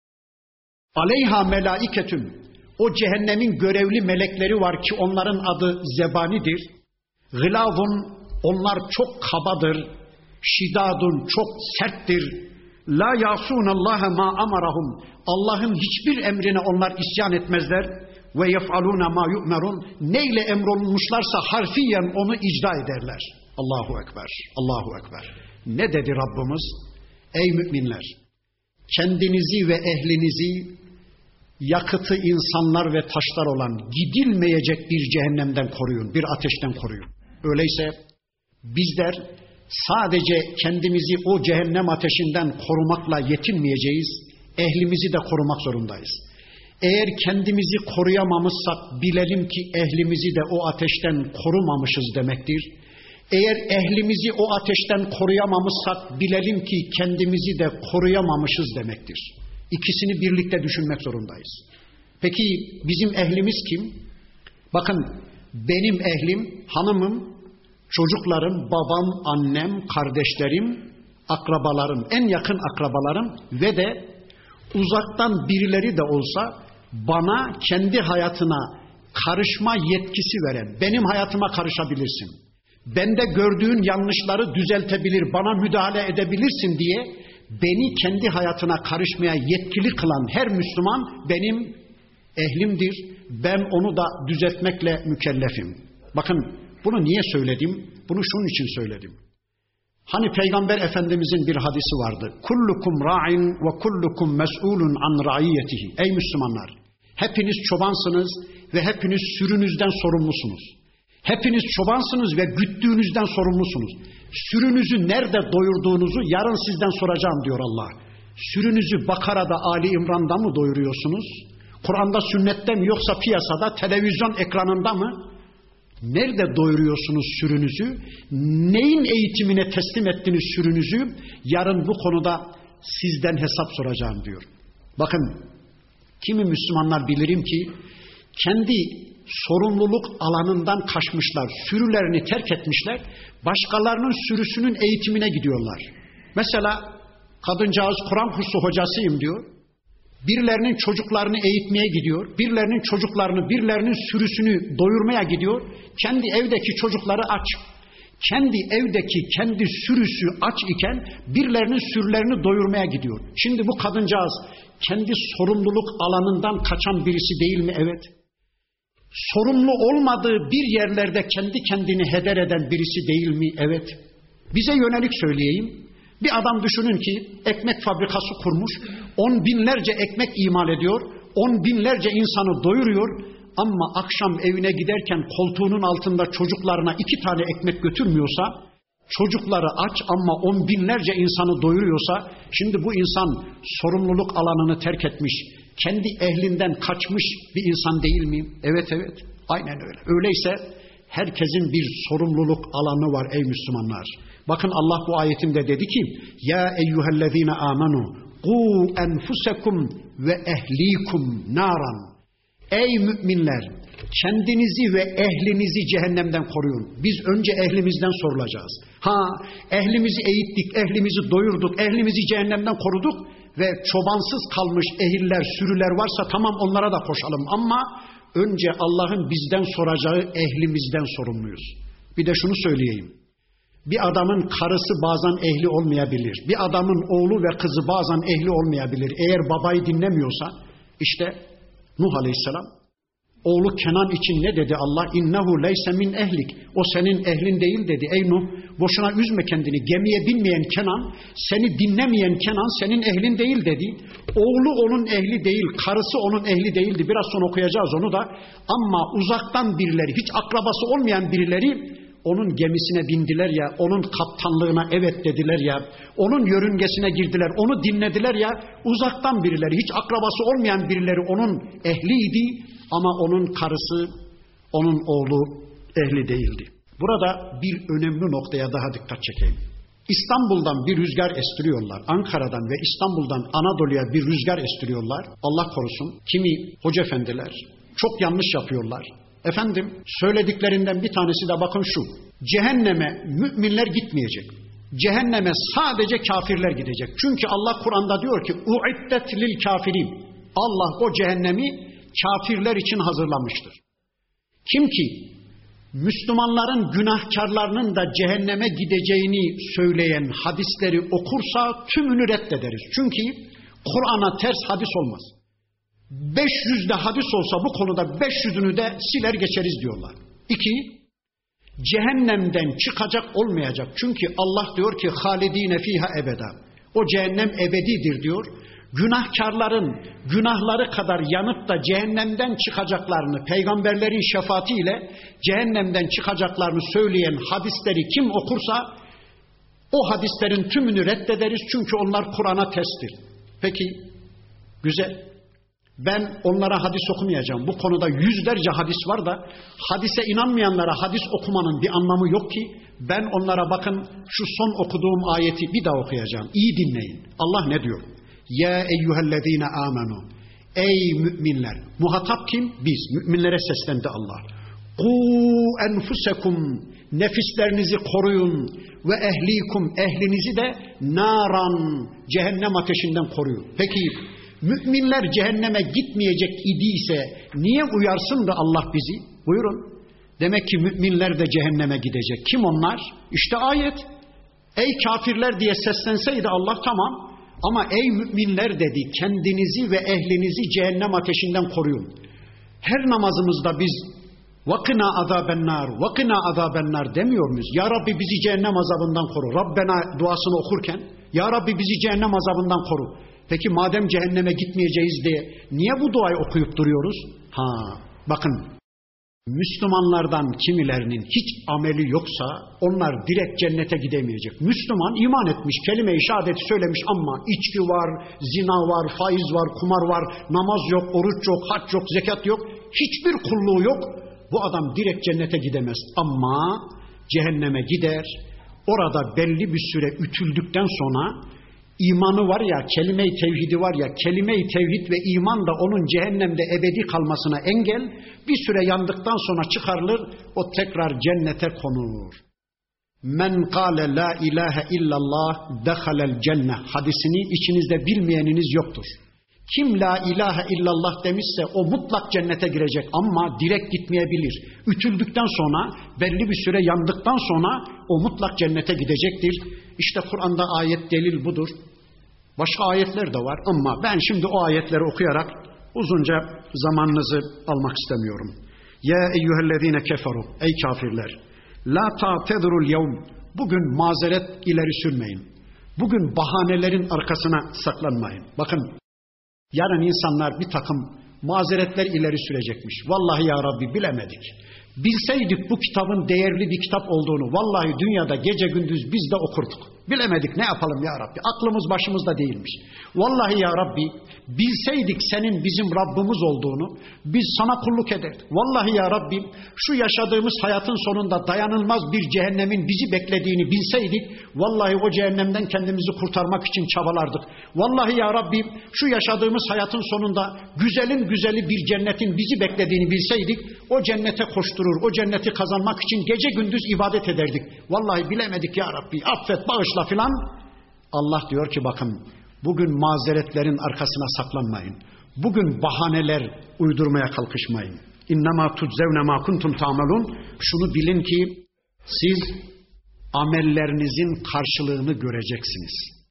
Aleyha melaiketün, o cehennemin görevli melekleri var ki onların adı zebanidir. Gılavun, onlar çok kabadır. Şidadun, çok serttir. La yasunallaha ma amarahum, Allah'ın hiçbir emrine onlar isyan etmezler. Ve yef'aluna ma yu'merun, neyle emrolunmuşlarsa harfiyen onu icra ederler. Allahu ekber, Allahu ekber. Ne dedi Rabbimiz? Ey müminler, kendinizi ve ehlinizi yakıtı insanlar ve taşlar olan gidilmeyecek bir cehennemden koruyun, bir ateşten koruyun. Öyleyse bizler sadece kendimizi o cehennem ateşinden korumakla yetinmeyeceğiz, ehlimizi de korumak zorundayız. Eğer kendimizi koruyamamışsak bilelim ki ehlimizi de o ateşten korumamışız demektir. Eğer ehlimizi o ateşten koruyamamışsak bilelim ki kendimizi de koruyamamışız demektir. İkisini birlikte düşünmek zorundayız. Peki bizim ehlimiz kim? Bakın, benim ehlim, hanımım, çocuklarım, babam, annem, kardeşlerim, akrabalarım, en yakın akrabalarım ve de uzaktan birileri de olsa bana kendi hayatına karışma yetkisi veren, benim hayatıma karışabilirsin, bende gördüğün yanlışları düzeltebilir, bana müdahale edebilirsin diye beni kendi hayatına karışmaya yetkili kılan her Müslüman benim ehlimdir. Ben onu da düzeltmekle mükellefim. Bakın, bunu niye söyledim? Bunu şunun için söyledim. Hani Peygamber Efendimizin bir hadisi vardı. Kullukum ra'in ve kullukum mes'ulun an ra'iyetihi. Ey Müslümanlar! Hepiniz çobansınız ve hepiniz sürünüzden sorumlusunuz. Hepiniz çobansınız ve güttüğünüzden sorumlusunuz. Sürünüzü nerede doyurduğunuzu yarın sizden soracağım diyor Allah. Sürünüzü Bakara'da, Ali İmran'da mı doyuruyorsunuz? Kur'an'da, sünnette mi, yoksa piyasada, televizyon ekranında mı? Nerede doyuruyorsunuz sürünüzü? Neyin eğitimine teslim ettiniz sürünüzü? Yarın bu konuda sizden hesap soracağım diyor. Bakın, kimi Müslümanlar bilirim ki kendi sorumluluk alanından kaçmışlar, sürülerini terk etmişler, başkalarının sürüsünün eğitimine gidiyorlar. Mesela kadıncağız Kur'an kursu hocasıyım diyor. Birilerinin çocuklarını eğitmeye gidiyor, birilerinin çocuklarını, birilerinin sürüsünü doyurmaya gidiyor. Kendi evdeki çocukları aç, kendi evdeki kendi sürüsü aç iken birilerinin sürülerini doyurmaya gidiyor. Şimdi bu kadıncağız kendi sorumluluk alanından kaçan birisi değil mi? Evet. Sorumlu olmadığı bir yerlerde kendi kendini heder eden birisi değil mi? Evet. Bize yönelik söyleyeyim. Bir adam düşünün ki ekmek fabrikası kurmuş, on binlerce ekmek imal ediyor, on binlerce insanı doyuruyor ama akşam evine giderken koltuğunun altında çocuklarına iki tane ekmek götürmüyorsa, çocukları aç ama on binlerce insanı doyuruyorsa, şimdi bu insan sorumluluk alanını terk etmiş, kendi ehlinden kaçmış bir insan değil mi? Evet evet, aynen öyle. Öyleyse herkesin bir sorumluluk alanı var ey Müslümanlar. Bakın Allah bu ayetinde dedi ki ya eyyühellezine amenu qu enfusekum ve ehlikum naran. Ey müminler, kendinizi ve ehlinizi cehennemden koruyun. Biz önce ehlimizden sorulacağız. Ha, ehlimizi eğittik, ehlimizi doyurduk, ehlimizi cehennemden koruduk ve çobansız kalmış ehiller, sürüler varsa tamam onlara da koşalım. Ama önce Allah'ın bizden soracağı ehlimizden sorumluyuz. Bir de şunu söyleyeyim. Bir adamın karısı bazen ehli olmayabilir. Bir adamın oğlu ve kızı bazen ehli olmayabilir. Eğer babayı dinlemiyorsa, işte Nuh Aleyhisselam, oğlu Kenan için ne dedi Allah? İnnehu leyse min ehlik. O senin ehlin değil dedi. Ey Nuh, boşuna üzme kendini. Gemiye binmeyen Kenan, seni dinlemeyen Kenan senin ehlin değil dedi. Oğlu onun ehli değil, karısı onun ehli değildi. Biraz sonra okuyacağız onu da. Ama uzaktan birileri, hiç akrabası olmayan birileri onun gemisine bindiler ya, onun kaptanlığına evet dediler ya, onun yörüngesine girdiler, onu dinlediler ya, uzaktan birileri, hiç akrabası olmayan birileri onun ehliydi ama onun karısı, onun oğlu ehli değildi. Burada bir önemli noktaya daha dikkat çekeyim. İstanbul'dan bir rüzgar estiriyorlar, Ankara'dan ve İstanbul'dan Anadolu'ya bir rüzgar estiriyorlar. Allah korusun, kimi hoca efendiler çok yanlış yapıyorlar. Efendim, söylediklerinden bir tanesi de bakın şu: cehenneme müminler gitmeyecek. Cehenneme sadece kafirler gidecek. Çünkü Allah Kur'an'da diyor ki uiddet lil kafirin. Allah o cehennemi kafirler için hazırlamıştır. Kim ki Müslümanların günahkarlarının da cehenneme gideceğini söyleyen hadisleri okursa tümünü reddederiz. Çünkü Kur'an'a ters hadis olmaz. beş yüzde hadis olsa bu konuda beş yüzünü de siler geçeriz diyorlar. İki, cehennemden çıkacak olmayacak. Çünkü Allah diyor ki halidine fiha ebeda. O cehennem ebedidir diyor. Günahkarların günahları kadar yanıp da cehennemden çıkacaklarını, peygamberlerin şefaatiyle cehennemden çıkacaklarını söyleyen hadisleri kim okursa o hadislerin tümünü reddederiz. Çünkü onlar Kur'an'a terstir. Peki, güzel. Ben onlara hadis okumayacağım. Bu konuda yüzlerce hadis var da hadise inanmayanlara hadis okumanın bir anlamı yok ki. Ben onlara bakın şu son okuduğum ayeti bir daha okuyacağım. İyi dinleyin. Allah ne diyor? Ya eyyühellezine amenu. Ey müminler. Muhatap kim? Biz. Müminlere seslendi Allah. Ku enfusekum. Nefislerinizi koruyun. Ve ehlikum. Ehlinizi de naran. Cehennem ateşinden koruyun. Peki müminler cehenneme gitmeyecek idiyse niye uyarsın da Allah bizi? Buyurun. Demek ki müminler de cehenneme gidecek. Kim onlar? İşte ayet. Ey kafirler diye seslenseydi Allah tamam. Ama ey müminler dedi, kendinizi ve ehlinizi cehennem ateşinden koruyun. Her namazımızda biz vakina azabennar, vakina azabennar demiyor muyuz? Ya Rabbi bizi cehennem azabından koru. Rabbena duasını okurken ya Rabbi bizi cehennem azabından koru. Peki madem cehenneme gitmeyeceğiz diye niye bu duayı okuyup duruyoruz? Ha, bakın, Müslümanlardan kimilerinin hiç ameli yoksa onlar direkt cennete gidemeyecek. Müslüman iman etmiş, kelime-i şehadeti söylemiş ama içki var, zina var, faiz var, kumar var, namaz yok, oruç yok, hac yok, zekat yok, hiçbir kulluğu yok. Bu adam direkt cennete gidemez ama cehenneme gider. Orada belli bir süre ütüldükten sonra İmanı var ya, kelime-i tevhidi var ya, kelime-i tevhid ve iman da onun cehennemde ebedi kalmasına engel, bir süre yandıktan sonra çıkarılır, o tekrar cennete konur. Men kâle la ilahe illallah dehalel cennet hadisini içinizde bilmeyeniniz yoktur. Kim la ilahe illallah demişse o mutlak cennete girecek ama direkt gitmeyebilir. Ütüldükten sonra, belli bir süre yandıktan sonra o mutlak cennete gidecektir. İşte Kur'an'da ayet delil budur. Başka ayetler de var ama ben şimdi o ayetleri okuyarak uzunca zamanınızı almak istemiyorum. Ya eyyühellezine keferu, ey kafirler, la ta'tezirul yevm, bugün mazeret ileri sürmeyin. Bugün bahanelerin arkasına saklanmayın. Bakın, yarın insanlar bir takım mazeretler ileri sürecekmiş. Vallahi ya Rabbi bilemedik. Bilseydik bu kitabın değerli bir kitap olduğunu, vallahi dünyada gece gündüz biz de okurduk. Bilemedik, ne yapalım ya Rabbi? Aklımız başımızda değilmiş. Vallahi ya Rabbi bilseydik senin bizim Rabbimiz olduğunu, biz sana kulluk ederdik. Vallahi ya Rabbim, şu yaşadığımız hayatın sonunda dayanılmaz bir cehennemin bizi beklediğini bilseydik, vallahi o cehennemden kendimizi kurtarmak için çabalardık. Vallahi ya Rabbim, şu yaşadığımız hayatın sonunda güzelin güzeli bir cennetin bizi beklediğini bilseydik, o cennete koşturur, o cenneti kazanmak için gece gündüz ibadet ederdik. Vallahi bilemedik ya Rabbi, affet, bağışla filan. Allah diyor ki bakın, bugün mazeretlerin arkasına saklanmayın. Bugün bahaneler uydurmaya kalkışmayın. İnnemâ tuczevne mâ kuntum ta'melûn. Şunu bilin ki siz amellerinizin karşılığını göreceksiniz.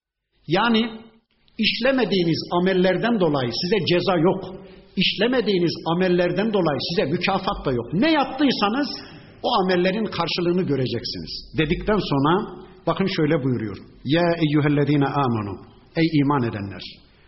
Yani işlemediğiniz amellerden dolayı size ceza yok. İşlemediğiniz amellerden dolayı size mükafat da yok. Ne yaptıysanız o amellerin karşılığını göreceksiniz. Dedikten sonra bakın şöyle buyuruyor. Ya eyyühellezine amanu. Ey iman edenler.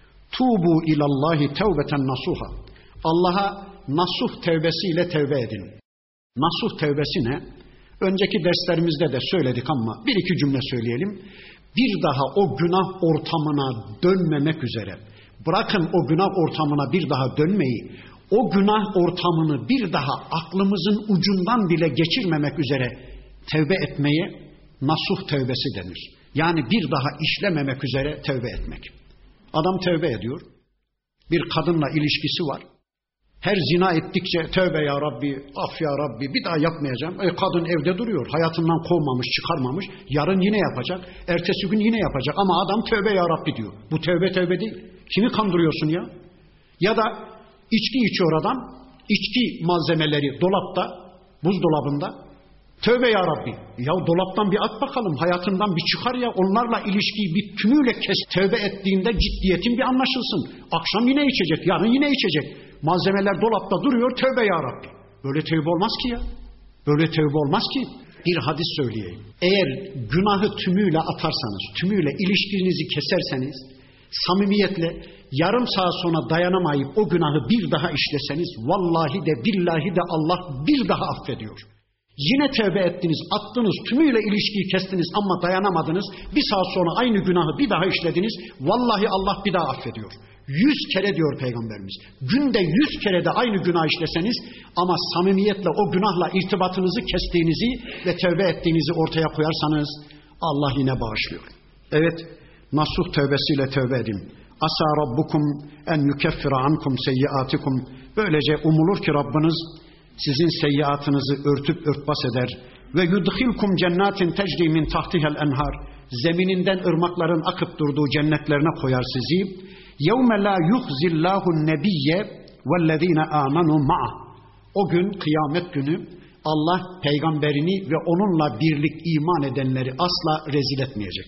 Tubu ilallahi tevbeten nasuha. Allah'a nasuh tevbesiyle tevbe edin. Nasuh tevbesi ne? Önceki derslerimizde de söyledik ama bir iki cümle söyleyelim. Bir daha o günah ortamına dönmemek üzere. Bırakın o günah ortamına bir daha dönmeyi. O günah ortamını bir daha aklımızın ucundan bile geçirmemek üzere tevbe etmeye nasuh tevbesi denir. Yani bir daha işlememek üzere tevbe etmek. Adam tevbe ediyor. Bir kadınla ilişkisi var. Her zina ettikçe tövbe ya Rabbi, af ya Rabbi, bir daha yapmayacağım. E, kadın evde duruyor. Hayatından kovmamış, çıkarmamış. Yarın yine yapacak. Ertesi gün yine yapacak. Ama adam tövbe ya Rabbi diyor. Bu tövbe tövbe değil. Kimi kandırıyorsun ya? Ya da içki içiyor adam. İçki malzemeleri dolapta, buzdolabında. Tövbe ya Rabbi. Ya dolaptan bir at bakalım. Hayatından bir çıkar ya. Onlarla ilişkiyi bir tümüyle kes. Tövbe ettiğinde ciddiyetin bir anlaşılsın. Akşam yine içecek. Yarın yine içecek. Malzemeler dolapta duruyor. Tövbe ya Rabbi. Böyle tövbe olmaz ki ya. Böyle tövbe olmaz ki. Bir hadis söyleyeyim. Eğer günahı tümüyle atarsanız, tümüyle ilişkinizi keserseniz, samimiyetle yarım saat sonra dayanamayıp o günahı bir daha işleseniz, vallahi de billahi de Allah bir daha affediyor. Yine tövbe ettiniz, attınız, tümüyle ilişkiyi kestiniz ama dayanamadınız. Bir saat sonra aynı günahı bir daha işlediniz. Vallahi Allah bir daha affediyor. Yüz kere diyor Peygamberimiz. Günde yüz kere de aynı günah işleseniz ama samimiyetle o günahla irtibatınızı kestiğinizi ve tövbe ettiğinizi ortaya koyarsanız Allah yine bağışlıyor. Evet, nasuh tövbesiyle tövbe edin. Asa rabbukum en yukeffira ankum seyyiatikum. Böylece umulur ki Rabbiniz sizin seyyiatınızı örtüp örtbas eder. Ve yudkhilkum cennetin tecri min tahtihel enhar. Zemininden ırmakların akıp durduğu cennetlerine koyar sizi. Yevme la yuhzillahu nebiyye vellezine amanu ma'a. O gün, kıyamet günü Allah peygamberini ve onunla birlik iman edenleri asla rezil etmeyecek.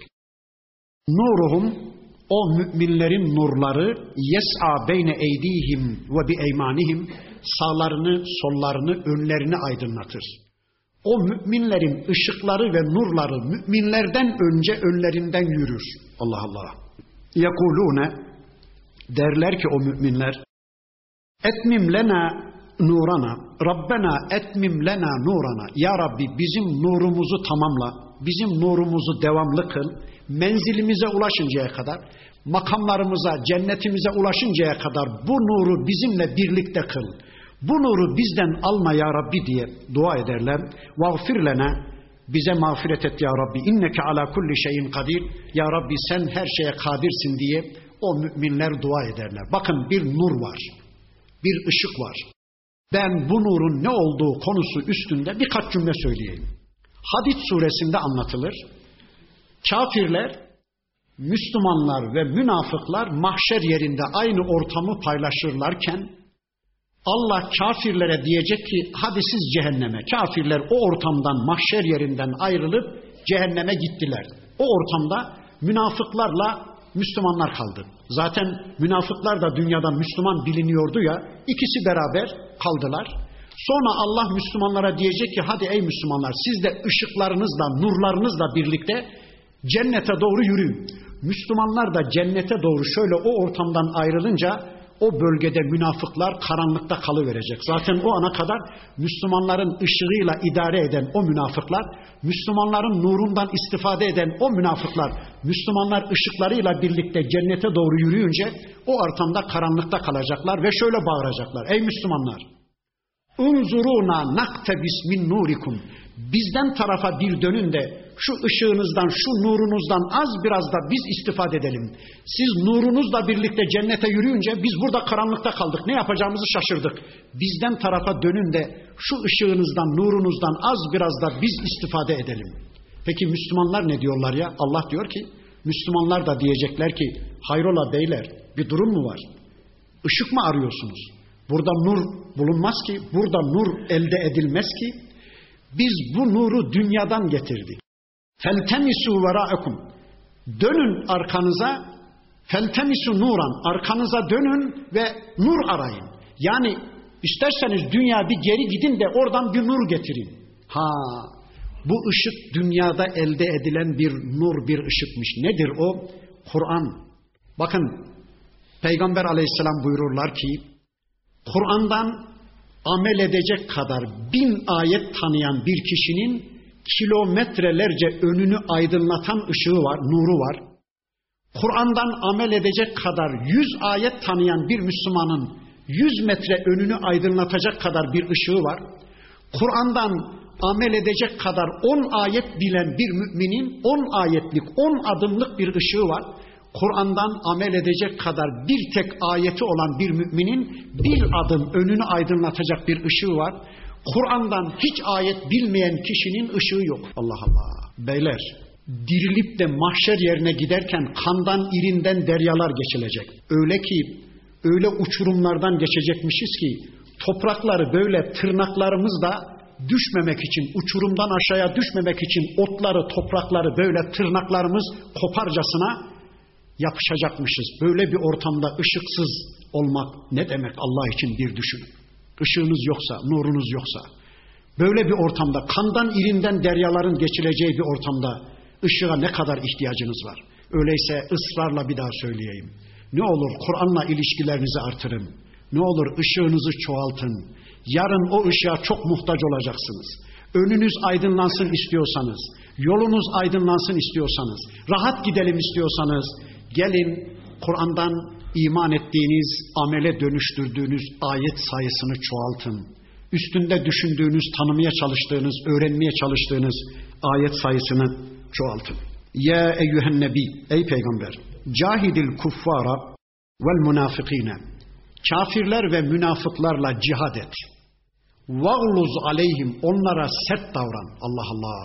Nuruhum, o müminlerin nurları yes'a beyne eydihim ve bi eymanihim, sağlarını, sollarını, önlerini aydınlatır. O müminlerin ışıkları ve nurları müminlerden önce önlerinden yürür. Allah Allah. Yekulune, derler ki o müminler, etmim lena nurana, Rabbena etmim lena nurana. Ya Rabbi bizim nurumuzu tamamla, bizim nurumuzu devamlı kıl, menzilimize ulaşıncaya kadar, makamlarımıza, cennetimize ulaşıncaya kadar bu nuru bizimle birlikte kıl. Bu nuru bizden alma ya Rabbi diye dua ederler. Vağfir lena, bize mağfiret et ya Rabbi. İnneke ala kulli şeyin kadir. Ya Rabbi sen her şeye kadirsin diye o müminler dua ederler. Bakın bir nur var, bir ışık var. Ben bu nurun ne olduğu konusu üstünde birkaç cümle söyleyeyim. Hadid suresinde anlatılır. Kafirler, Müslümanlar ve münafıklar mahşer yerinde aynı ortamı paylaşırlarken Allah kafirlere diyecek ki hadi siz cehenneme. Kafirler o ortamdan, mahşer yerinden ayrılıp cehenneme gittiler. O ortamda münafıklarla Müslümanlar kaldı. Zaten münafıklar da dünyada Müslüman biliniyordu ya, ikisi beraber kaldılar. Sonra Allah Müslümanlara diyecek ki hadi ey Müslümanlar siz de ışıklarınızla, nurlarınızla birlikte cennete doğru yürüyün. Müslümanlar da cennete doğru şöyle o ortamdan ayrılınca o bölgede münafıklar karanlıkta kalıverecek. Zaten o ana kadar Müslümanların ışığıyla idare eden o münafıklar, Müslümanların nurundan istifade eden o münafıklar, Müslümanlar ışıklarıyla birlikte cennete doğru yürüyünce o ortamda karanlıkta kalacaklar ve şöyle bağıracaklar: ey Müslümanlar! Unzuruna naktebis min nurikum. Bizden tarafa bir dönün de şu ışığınızdan, şu nurunuzdan az biraz da biz istifade edelim. Siz nurunuzla birlikte cennete yürüyünce biz burada karanlıkta kaldık. Ne yapacağımızı şaşırdık. Bizden tarafa dönün de şu ışığınızdan, nurunuzdan az biraz da biz istifade edelim. Peki Müslümanlar ne diyorlar ya? Allah diyor ki, Müslümanlar da diyecekler ki, hayrola beyler, bir durum mu var? Işık mı arıyorsunuz? Burada nur bulunmaz ki, burada nur elde edilmez ki. Biz bu nuru dünyadan getirdik. Feltemisu vera'ekum. Dönün arkanıza. Feltemisu nuran. Arkanıza dönün ve nur arayın. Yani isterseniz dünya bir geri gidin de oradan bir nur getirin. Ha, bu ışık dünyada elde edilen bir nur, bir ışıkmış. Nedir o? Kur'an. Bakın Peygamber aleyhisselam buyururlar ki, Kur'an'dan amel edecek kadar bin ayet tanıyan bir kişinin kilometrelerce önünü aydınlatan ışığı var, nuru var. Kur'an'dan amel edecek kadar yüz ayet tanıyan bir Müslümanın yüz metre önünü aydınlatacak kadar bir ışığı var. Kur'an'dan amel edecek kadar on ayet bilen bir müminin on ayetlik, on adımlık bir ışığı var. Kur'an'dan amel edecek kadar bir tek ayeti olan bir müminin bir adım önünü aydınlatacak bir ışığı var. Kur'an'dan hiç ayet bilmeyen kişinin ışığı yok. Allah Allah. Beyler, dirilip de mahşer yerine giderken kandan, irinden deryalar geçilecek. Öyle ki, öyle uçurumlardan geçecekmişiz ki, toprakları böyle tırnaklarımızla düşmemek için, uçurumdan aşağıya düşmemek için otları, toprakları böyle tırnaklarımız koparcasına yapışacakmışız. Böyle bir ortamda ışıksız olmak ne demek Allah için bir düşünün. Işığınız yoksa, nurunuz yoksa, böyle bir ortamda, kandan irinden deryaların geçileceği bir ortamda ışığa ne kadar ihtiyacınız var? Öyleyse ısrarla bir daha söyleyeyim. Ne olur Kur'an'la ilişkilerinizi artırın. Ne olur ışığınızı çoğaltın. Yarın o ışığa çok muhtaç olacaksınız. Önünüz aydınlansın istiyorsanız, yolunuz aydınlansın istiyorsanız, rahat gidelim istiyorsanız, gelin Kur'an'dan iman ettiğiniz, amele dönüştürdüğünüz ayet sayısını çoğaltın. Üstünde düşündüğünüz, tanımaya çalıştığınız, öğrenmeye çalıştığınız ayet sayısını çoğaltın. Ya eyyühen nebi, ey peygamber, cahidil kuffara vel münafıkine, kafirler ve münafıklarla cihad et. Vağluz aleyhim, onlara sert davran. Allah Allah.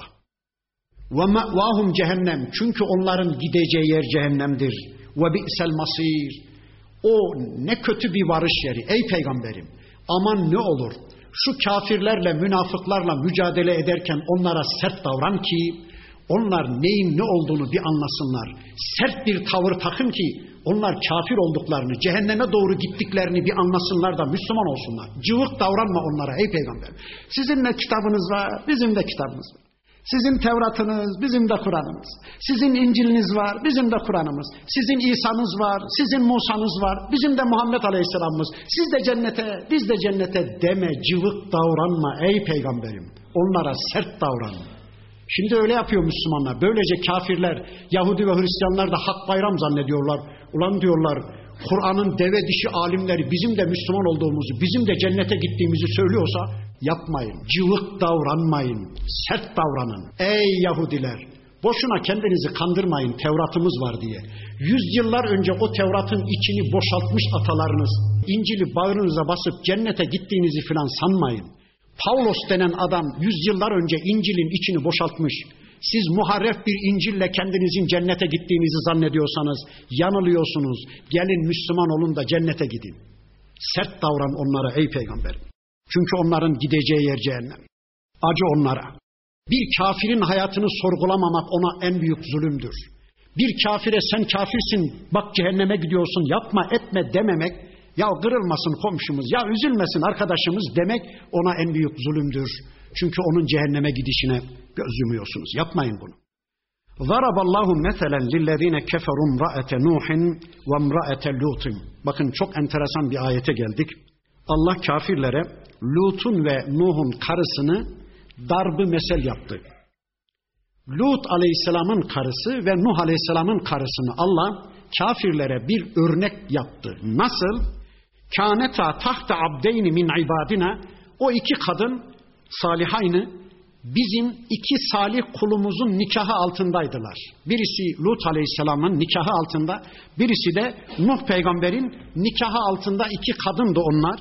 Ve me'vahum cehennem, çünkü onların gideceği yer cehennemdir. Ve bi'sel masir, o ne kötü bir varış yeri ey peygamberim. Aman ne olur şu kafirlerle, münafıklarla mücadele ederken onlara sert davran ki onlar neyin ne olduğunu bir anlasınlar. Sert bir tavır takın ki onlar kafir olduklarını, cehenneme doğru gittiklerini bir anlasınlar da Müslüman olsunlar. Cıvık davranma onlara ey peygamber. Sizin de kitabınız var, bizim de kitabımız var. Sizin Tevrat'ınız, bizim de Kur'an'ımız. Sizin İncil'iniz var, bizim de Kur'an'ımız. Sizin İsa'nız var, sizin Musa'nız var, bizim de Muhammed Aleyhisselam'ımız. Siz de cennete, biz de cennete deme, cıvık davranma ey peygamberim. Onlara sert davran. Şimdi öyle yapıyor Müslümanlar. Böylece kafirler, Yahudi ve Hristiyanlar da hak bayram zannediyorlar. Ulan diyorlar, Kur'an'ın deve dişi alimleri bizim de Müslüman olduğumuzu, bizim de cennete gittiğimizi söylüyorsa yapmayın, cıvık davranmayın, sert davranın. Ey Yahudiler, boşuna kendinizi kandırmayın Tevrat'ımız var diye. Yüzyıllar önce o Tevrat'ın içini boşaltmış atalarınız, İncil'i bağrınıza basıp cennete gittiğinizi filan sanmayın. Pavlos denen adam yüzyıllar önce İncil'in içini boşaltmış. Siz muharref bir İncil'le kendinizin cennete gittiğinizi zannediyorsanız yanılıyorsunuz. Gelin Müslüman olun da cennete gidin. Sert davran onlara ey peygamber. Çünkü onların gideceği yer cehennem. Acı onlara. Bir kafirin hayatını sorgulamamak ona en büyük zulümdür. Bir kafire sen kafirsin, bak cehenneme gidiyorsun, yapma etme dememek, ya kırılmasın komşumuz, ya üzülmesin arkadaşımız demek ona en büyük zulümdür. Çünkü onun cehenneme gidişine göz yumuyorsunuz. Yapmayın bunu. Zaraballahu meselen lillezine keferu imra'ete Nuhin ve imra'ete Lut'un. Bakın çok enteresan bir ayete geldik. Allah kafirlere Lut'un ve Nuh'un karısını darb-ı mesel yaptı. Lut aleyhisselamın karısı ve Nuh aleyhisselamın karısını Allah kafirlere bir örnek yaptı. Nasıl? Kâneta tahta abdeyni min ibadina. O iki kadın salihayni bizim iki salih kulumuzun nikahı altındaydılar. Birisi Lut aleyhisselamın nikahı altında, birisi de Nuh peygamberin nikahı altında iki kadındı onlar.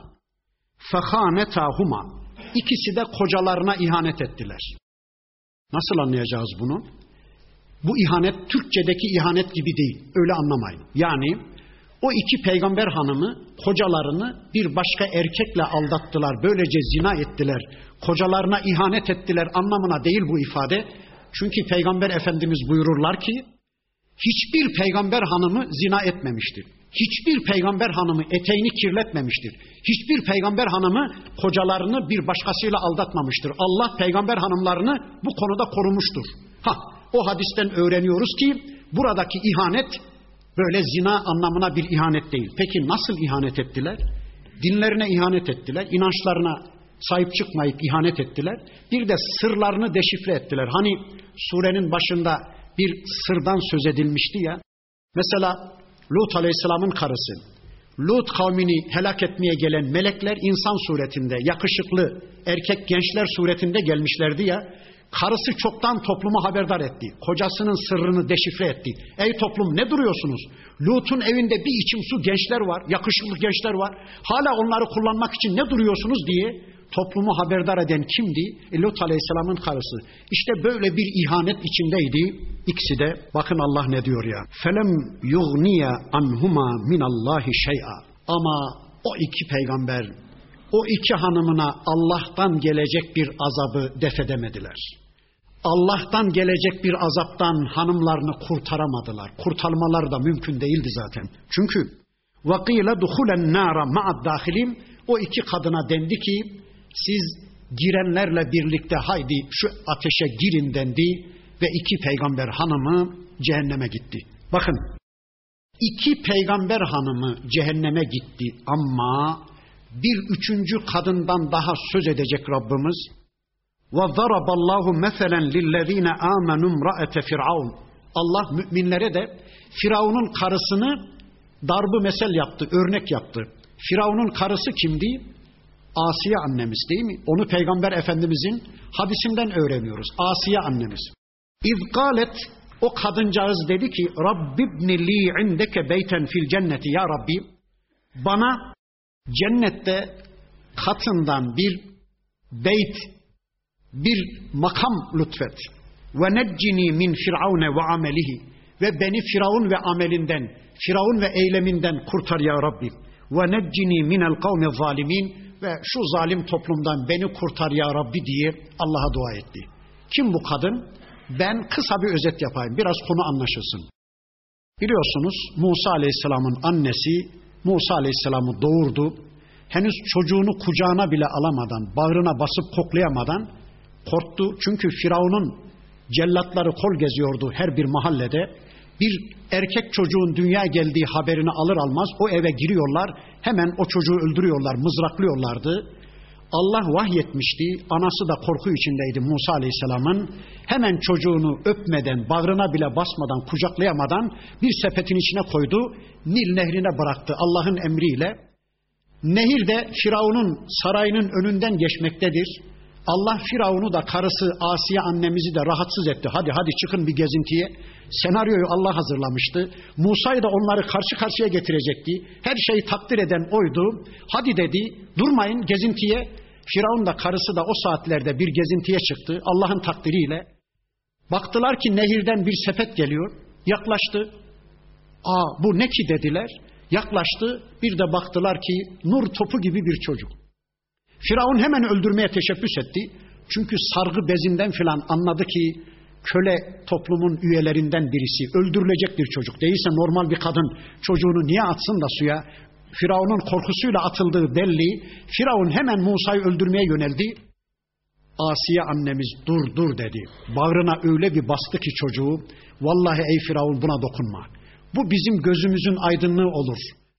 Fekhanetahuma. İkisi de kocalarına ihanet ettiler. Nasıl anlayacağız bunu? Bu ihanet Türkçedeki ihanet gibi değil. Öyle anlamayın. Yani o iki peygamber hanımı kocalarını bir başka erkekle aldattılar. Böylece zina ettiler. Kocalarına ihanet ettiler anlamına değil bu ifade. Çünkü Peygamber Efendimiz buyururlar ki hiçbir peygamber hanımı zina etmemiştir. Hiçbir peygamber hanımı eteğini kirletmemiştir. Hiçbir peygamber hanımı kocalarını bir başkasıyla aldatmamıştır. Allah peygamber hanımlarını bu konuda korumuştur. Ha, o hadisten öğreniyoruz ki buradaki ihanet böyle zina anlamına bir ihanet değil. Peki nasıl ihanet ettiler? Dinlerine ihanet ettiler, inançlarına sahip çıkmayıp ihanet ettiler. Bir de sırlarını deşifre ettiler. Hani surenin başında bir sırdan söz edilmişti ya. Mesela Lut aleyhisselamın karısı. Lut kavmini helak etmeye gelen melekler insan suretinde, yakışıklı erkek gençler suretinde gelmişlerdi ya. Karısı çoktan toplumu haberdar etti. Kocasının sırrını deşifre etti. Ey toplum ne duruyorsunuz? Lut'un evinde bir içim su gençler var, yakışıklı gençler var. Hala onları kullanmak için ne duruyorsunuz diye toplumu haberdar eden kimdi? E, Lut aleyhisselamın karısı. İşte böyle bir ihanet içindeydi. İkisi de bakın Allah ne diyor ya. Felem yughniya anhuma minallahi şey'a. Ama o iki peygamber, o iki hanımına Allah'tan gelecek bir azabı def edemediler. Allah'tan gelecek bir azaptan hanımlarını kurtaramadılar. Kurtarmaları da mümkün değildi zaten. Çünkü وَقِيلَ دُخُلَ النَّارَ مَعَ الدَّاخِلِينَ. O iki kadına dendi ki siz girenlerle birlikte haydi şu ateşe girin dendi ve iki peygamber hanımı cehenneme gitti. Bakın iki peygamber hanımı cehenneme gitti ama bir üçüncü kadından daha söz edecek Rabbimiz. وَضَرَبَ اللّٰهُ مَثَلًا لِلَّذ۪ينَ آمَنُوا امْرَأَةَ فِرْعَوْنَ. Allah müminlere de Firavun'un karısını darb-ı mesel yaptı, örnek yaptı. Firavun'un karısı kimdi? Asiye annemiz değil mi? Onu Peygamber Efendimizin hadisinden öğreniyoruz. Asiye annemiz. اِذْ قَالَتْ. O kadıncağız dedi ki رَبِّبْنِ لِي عِنْدَكَ بَيْتًا فِي الْجَنَّةِ. Ya Rabbi bana cennette katından bir beyt, bir makam lütfet. Ve neccini min firavune ve amelihi. Ve beni Firavun ve amelinden, Firavun ve eyleminden kurtar ya Rabbi. Ve neccini minel kavmi zalimin. Ve şu zalim toplumdan beni kurtar ya Rabbi diye Allah'a dua etti. Kim bu kadın? Ben kısa bir özet yapayım. Biraz konu anlaşılsın. Biliyorsunuz Musa Aleyhisselam'ın annesi Musa Aleyhisselam'ı doğurdu. Henüz çocuğunu kucağına bile alamadan, bağrına basıp koklayamadan korktu. Çünkü Firavun'un cellatları kol geziyordu her bir mahallede. Bir erkek çocuğun dünyaya geldiği haberini alır almaz o eve giriyorlar. Hemen o çocuğu öldürüyorlar, mızraklıyorlardı. Allah vahyetmişti. Anası da korku içindeydi Musa Aleyhisselam'ın. Hemen çocuğunu öpmeden, bağrına bile basmadan, kucaklayamadan bir sepetin içine koydu. Nil nehrine bıraktı Allah'ın emriyle. Nehir de Firavun'un sarayının önünden geçmektedir. Allah Firavun'u da karısı Asiye annemizi de rahatsız etti. Hadi hadi çıkın bir gezintiye. Senaryoyu Allah hazırlamıştı. Musa'yı da onları karşı karşıya getirecekti. Her şeyi takdir eden oydu. Hadi dedi, durmayın gezintiye. Firavun da karısı da o saatlerde bir gezintiye çıktı Allah'ın takdiriyle. Baktılar ki nehirden bir sepet geliyor. Yaklaştı. Aa bu ne ki dediler. Yaklaştı. Bir de baktılar ki nur topu gibi bir çocuk. Firavun hemen öldürmeye teşebbüs etti. Çünkü sargı bezinden filan anladı ki köle toplumun üyelerinden birisi, öldürülecek bir çocuk. Değilse normal bir kadın çocuğunu niye atsın da suya? Firavun'un korkusuyla atıldığı belli. Firavun hemen Musa'yı öldürmeye yöneldi. Asiye annemiz dur dur dedi. Bağrına öyle bir bastı ki çocuğu, vallahi ey Firavun buna dokunma. Bu bizim gözümüzün aydınlığı olur.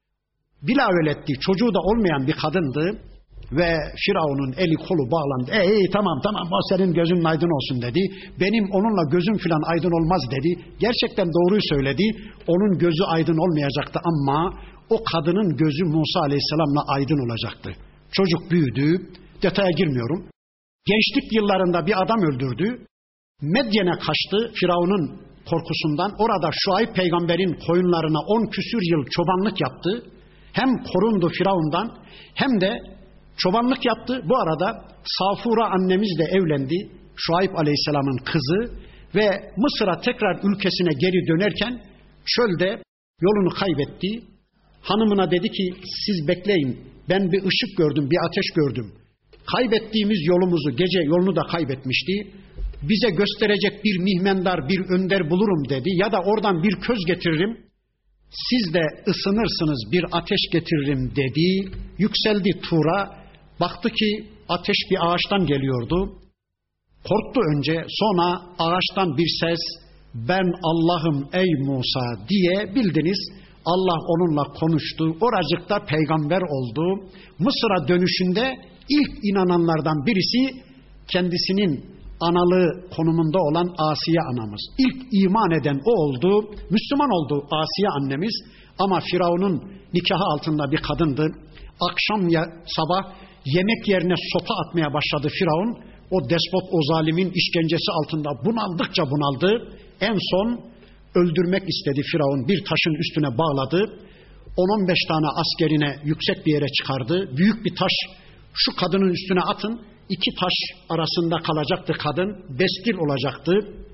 Bilavel etti. Çocuğu da olmayan bir kadındı ve Firavun'un eli kolu bağlandı. Ey, ey tamam tamam o senin gözün aydın olsun dedi. Benim onunla gözüm filan aydın olmaz dedi. Gerçekten doğruyu söyledi. Onun gözü aydın olmayacaktı ama o kadının gözü Musa Aleyhisselam'la aydın olacaktı. Çocuk büyüdü. Detaya girmiyorum. Gençlik yıllarında bir adam öldürdü. Medyen'e kaçtı Firavun'un korkusundan. Orada Şuayb peygamberin koyunlarına on küsür yıl çobanlık yaptı. Hem korundu Firavun'dan hem de çobanlık yaptı. Bu arada Safura annemiz de evlendi. Şuayb Aleyhisselam'ın kızı ve Mısır'a tekrar ülkesine geri dönerken çölde yolunu kaybetti. Hanımına dedi ki siz bekleyin, ben bir ışık gördüm, bir ateş gördüm. Kaybettiğimiz yolumuzu, gece yolunu da kaybetmişti. Bize gösterecek bir mihmendar, bir önder bulurum dedi. Ya da oradan bir köz getiririm. Siz de ısınırsınız, bir ateş getiririm dedi. Yükseldi Tur'a. Baktı ki ateş bir ağaçtan geliyordu. Korktu önce, sonra ağaçtan bir ses, ben Allah'ım ey Musa diye bildiniz. Allah onunla konuştu. Oracıkta peygamber oldu. Mısır'a dönüşünde ilk inananlardan birisi kendisinin analığı konumunda olan Asiye anamız. İlk iman eden o oldu. Müslüman oldu Asiye annemiz. Ama Firavun'un nikahı altında bir kadındı. Akşam ya sabah yemek yerine sopa atmaya başladı Firavun. O despot, o zalimin işkencesi altında bunaldıkça bunaldı. En son öldürmek istedi Firavun. Bir taşın üstüne bağladı. on on beş tane askerine yüksek bir yere çıkardı. Büyük bir taş şu kadının üstüne atın. İki taş arasında kalacaktı kadın. Bestil olacaktı.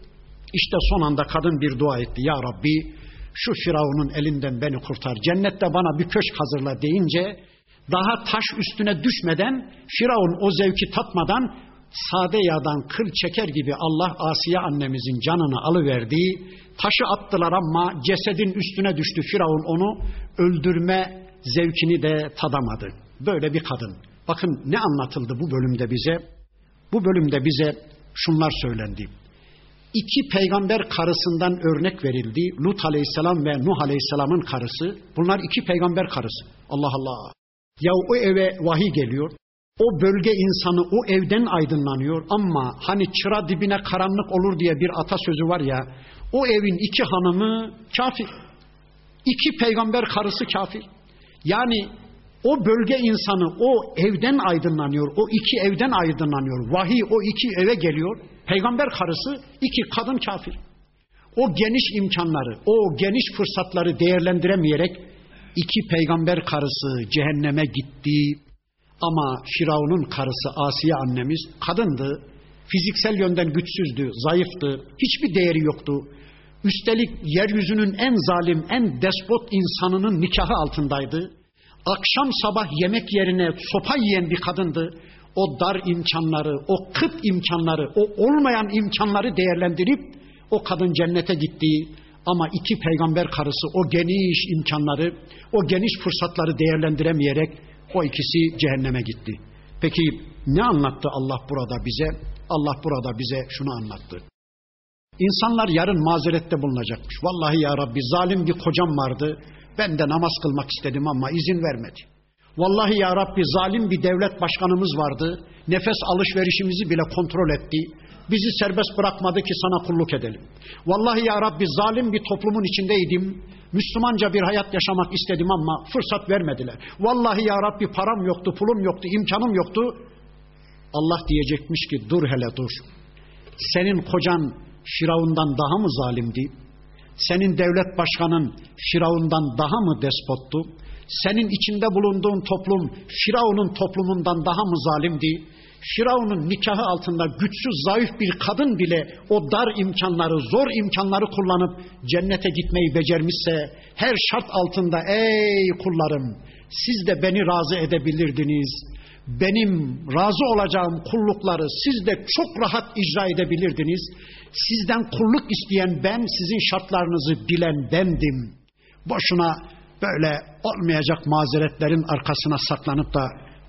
İşte son anda kadın bir dua etti. Ya Rabbi şu Firavun'un elinden beni kurtar. Cennette bana bir köşk hazırla deyince daha taş üstüne düşmeden, Firavun o zevki tatmadan sade yağdan kıl çeker gibi Allah Asiye annemizin canını alıverdi. Taşı attılar ama cesedin üstüne düştü. Firavun onu öldürme zevkini de tadamadı. Böyle bir kadın. Bakın ne anlatıldı bu bölümde bize? Bu bölümde bize şunlar söylendi. İki peygamber karısından örnek verildi. Lut Aleyhisselam ve Nuh Aleyhisselam'ın karısı. Bunlar iki peygamber karısı. Allah Allah. Ya o eve vahiy geliyor. O bölge insanı o evden aydınlanıyor ama hani çıra dibine karanlık olur diye bir atasözü var ya, o evin iki hanımı kafir. İki peygamber karısı kafir. Yani o bölge insanı o evden aydınlanıyor. O iki evden aydınlanıyor. Vahiy o iki eve geliyor. Peygamber karısı, iki kadın kafir. O geniş imkanları, o geniş fırsatları değerlendiremeyerek iki peygamber karısı cehenneme gitti. Ama Firavun'un karısı Asiye annemiz kadındı. Fiziksel yönden güçsüzdü, zayıftı. Hiçbir değeri yoktu. Üstelik yeryüzünün en zalim, en despot insanının nikahı altındaydı. Akşam sabah yemek yerine sopa yiyen bir kadındı. O dar imkanları, o kıt imkanları, o olmayan imkanları değerlendirip o kadın cennete gitti. Ama iki peygamber karısı o geniş imkanları, o geniş fırsatları değerlendiremeyerek o ikisi cehenneme gitti. Peki ne anlattı Allah burada bize? Allah burada bize şunu anlattı. İnsanlar yarın mazerette bulunacakmış. Vallahi ya Rabbi zalim bir kocam vardı. Ben de namaz kılmak istedim ama izin vermedi. Vallahi ya Rabbi zalim bir devlet başkanımız vardı. Nefes alışverişimizi bile kontrol etti. Bizi serbest bırakmadı ki sana kulluk edelim. Vallahi ya Rabbi zalim bir toplumun içindeydim. Müslümanca bir hayat yaşamak istedim ama fırsat vermediler. Vallahi ya Rabbi param yoktu, pulum yoktu, imkanım yoktu. Allah diyecekmiş ki dur hele dur. Senin kocan Firavun'dan daha mı zalimdi? Senin devlet başkanın Firavun'dan daha mı despottu? Senin içinde bulunduğun toplum Firavun'un toplumundan daha mı zalimdi? Firavun'un nikahı altında güçsüz, zayıf bir kadın bile o dar imkanları, zor imkanları kullanıp cennete gitmeyi becermişse her şart altında ey kullarım siz de beni razı edebilirdiniz. Benim razı olacağım kullukları siz de çok rahat icra edebilirdiniz. Sizden kulluk isteyen ben, sizin şartlarınızı bilen bendim. Boşuna böyle olmayacak mazeretlerin arkasına saklanıp da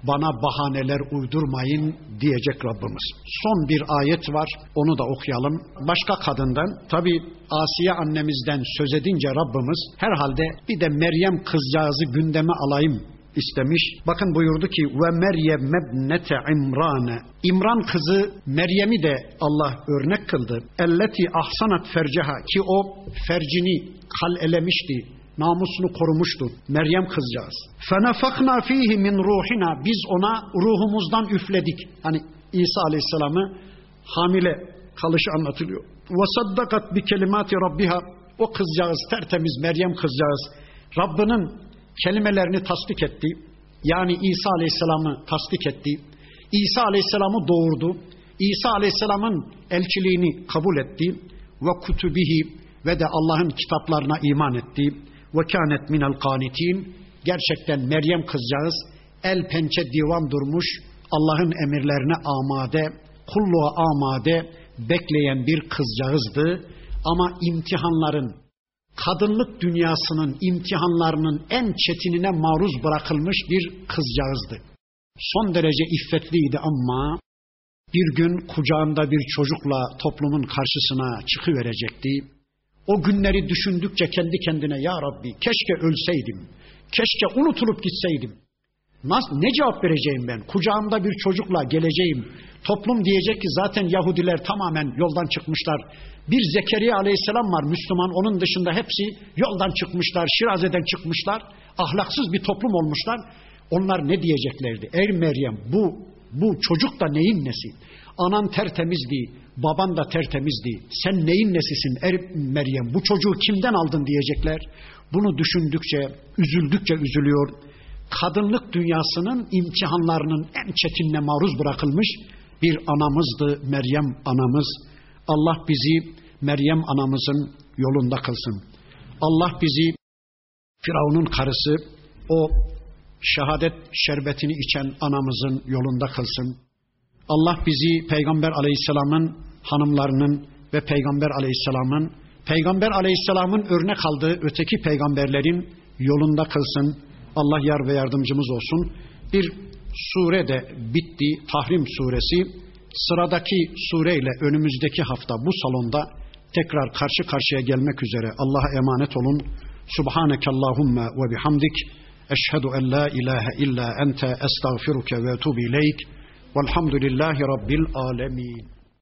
bana bahaneler uydurmayın diyecek Rabbimiz. Son bir ayet var, onu da okuyalım. Başka kadından, tabi Asiye annemizden söz edince Rabbimiz herhalde bir de Meryem kızcağızı gündeme alayım istemiş. Bakın buyurdu ki ve Meryem mebnete İmran. İmran kızı Meryem'i de Allah örnek kıldı. Elleti ahsanat ferceha, ki o fercini kalelemişti, namusunu korumuştu Meryem kızcağız. Fenefakna fihi min ruhina, biz ona ruhumuzdan üfledik. Hani İsa Aleyhisselam'ı hamile kalışı anlatılıyor. Ve saddakat bi kelimati rabbiha, o kızcağız, tertemiz Meryem kızcağız Rabbinin kelimelerini tasdik etti. Yani İsa Aleyhisselam'ı tasdik etti. İsa Aleyhisselam'ı doğurdu. İsa Aleyhisselam'ın elçiliğini kabul etti. Ve kutubihi, ve de Allah'ın kitaplarına iman etti. Ve kânet minel kânitin, gerçekten Meryem kızcağız el pençe divan durmuş, Allah'ın emirlerine amade, kulluğa amade bekleyen bir kızcağızdı. Ama imtihanların, kadınlık dünyasının imtihanlarının en çetinine maruz bırakılmış bir kızcağızdı. Son derece iffetliydi ama bir gün kucağında bir çocukla toplumun karşısına çıkıverecekti. O günleri düşündükçe kendi kendine, ya Rabbi keşke ölseydim, keşke unutulup gitseydim. Nasıl, ne cevap vereceğim ben? Kucağımda bir çocukla geleceğim. Toplum diyecek ki zaten Yahudiler tamamen yoldan çıkmışlar. Bir Zekeriya Aleyhisselam var Müslüman, onun dışında hepsi yoldan çıkmışlar, Şiraze'den çıkmışlar. Ahlaksız bir toplum olmuşlar. Onlar ne diyeceklerdi? Ey Meryem, bu bu çocuk da neyin nesi? Anan tertemizdi, baban da tertemizdi. Sen neyin nesisin ey Meryem? Bu çocuğu kimden aldın diyecekler. Bunu düşündükçe, üzüldükçe üzülüyor. Kadınlık dünyasının imtihanlarının en çetinine maruz bırakılmış bir anamızdı Meryem anamız. Allah bizi Meryem anamızın yolunda kılsın. Allah bizi Firavun'un karısı, o şehadet şerbetini içen anamızın yolunda kılsın. Allah bizi Peygamber Aleyhisselam'ın hanımlarının ve Peygamber Aleyhisselam'ın, Peygamber Aleyhisselam'ın örnek aldığı öteki peygamberlerin yolunda kılsın. Allah yar ve yardımcımız olsun. Bir sure de bitti, Tahrim suresi. Sıradaki sureyle önümüzdeki hafta bu salonda tekrar karşı karşıya gelmek üzere. Allah'a emanet olun. Subhanekallahumma ve bihamdik. Eşhedü en la ilahe illa ente estağfiruke ve etubu ileyk. Velhamdülillahi Rabbil alemin.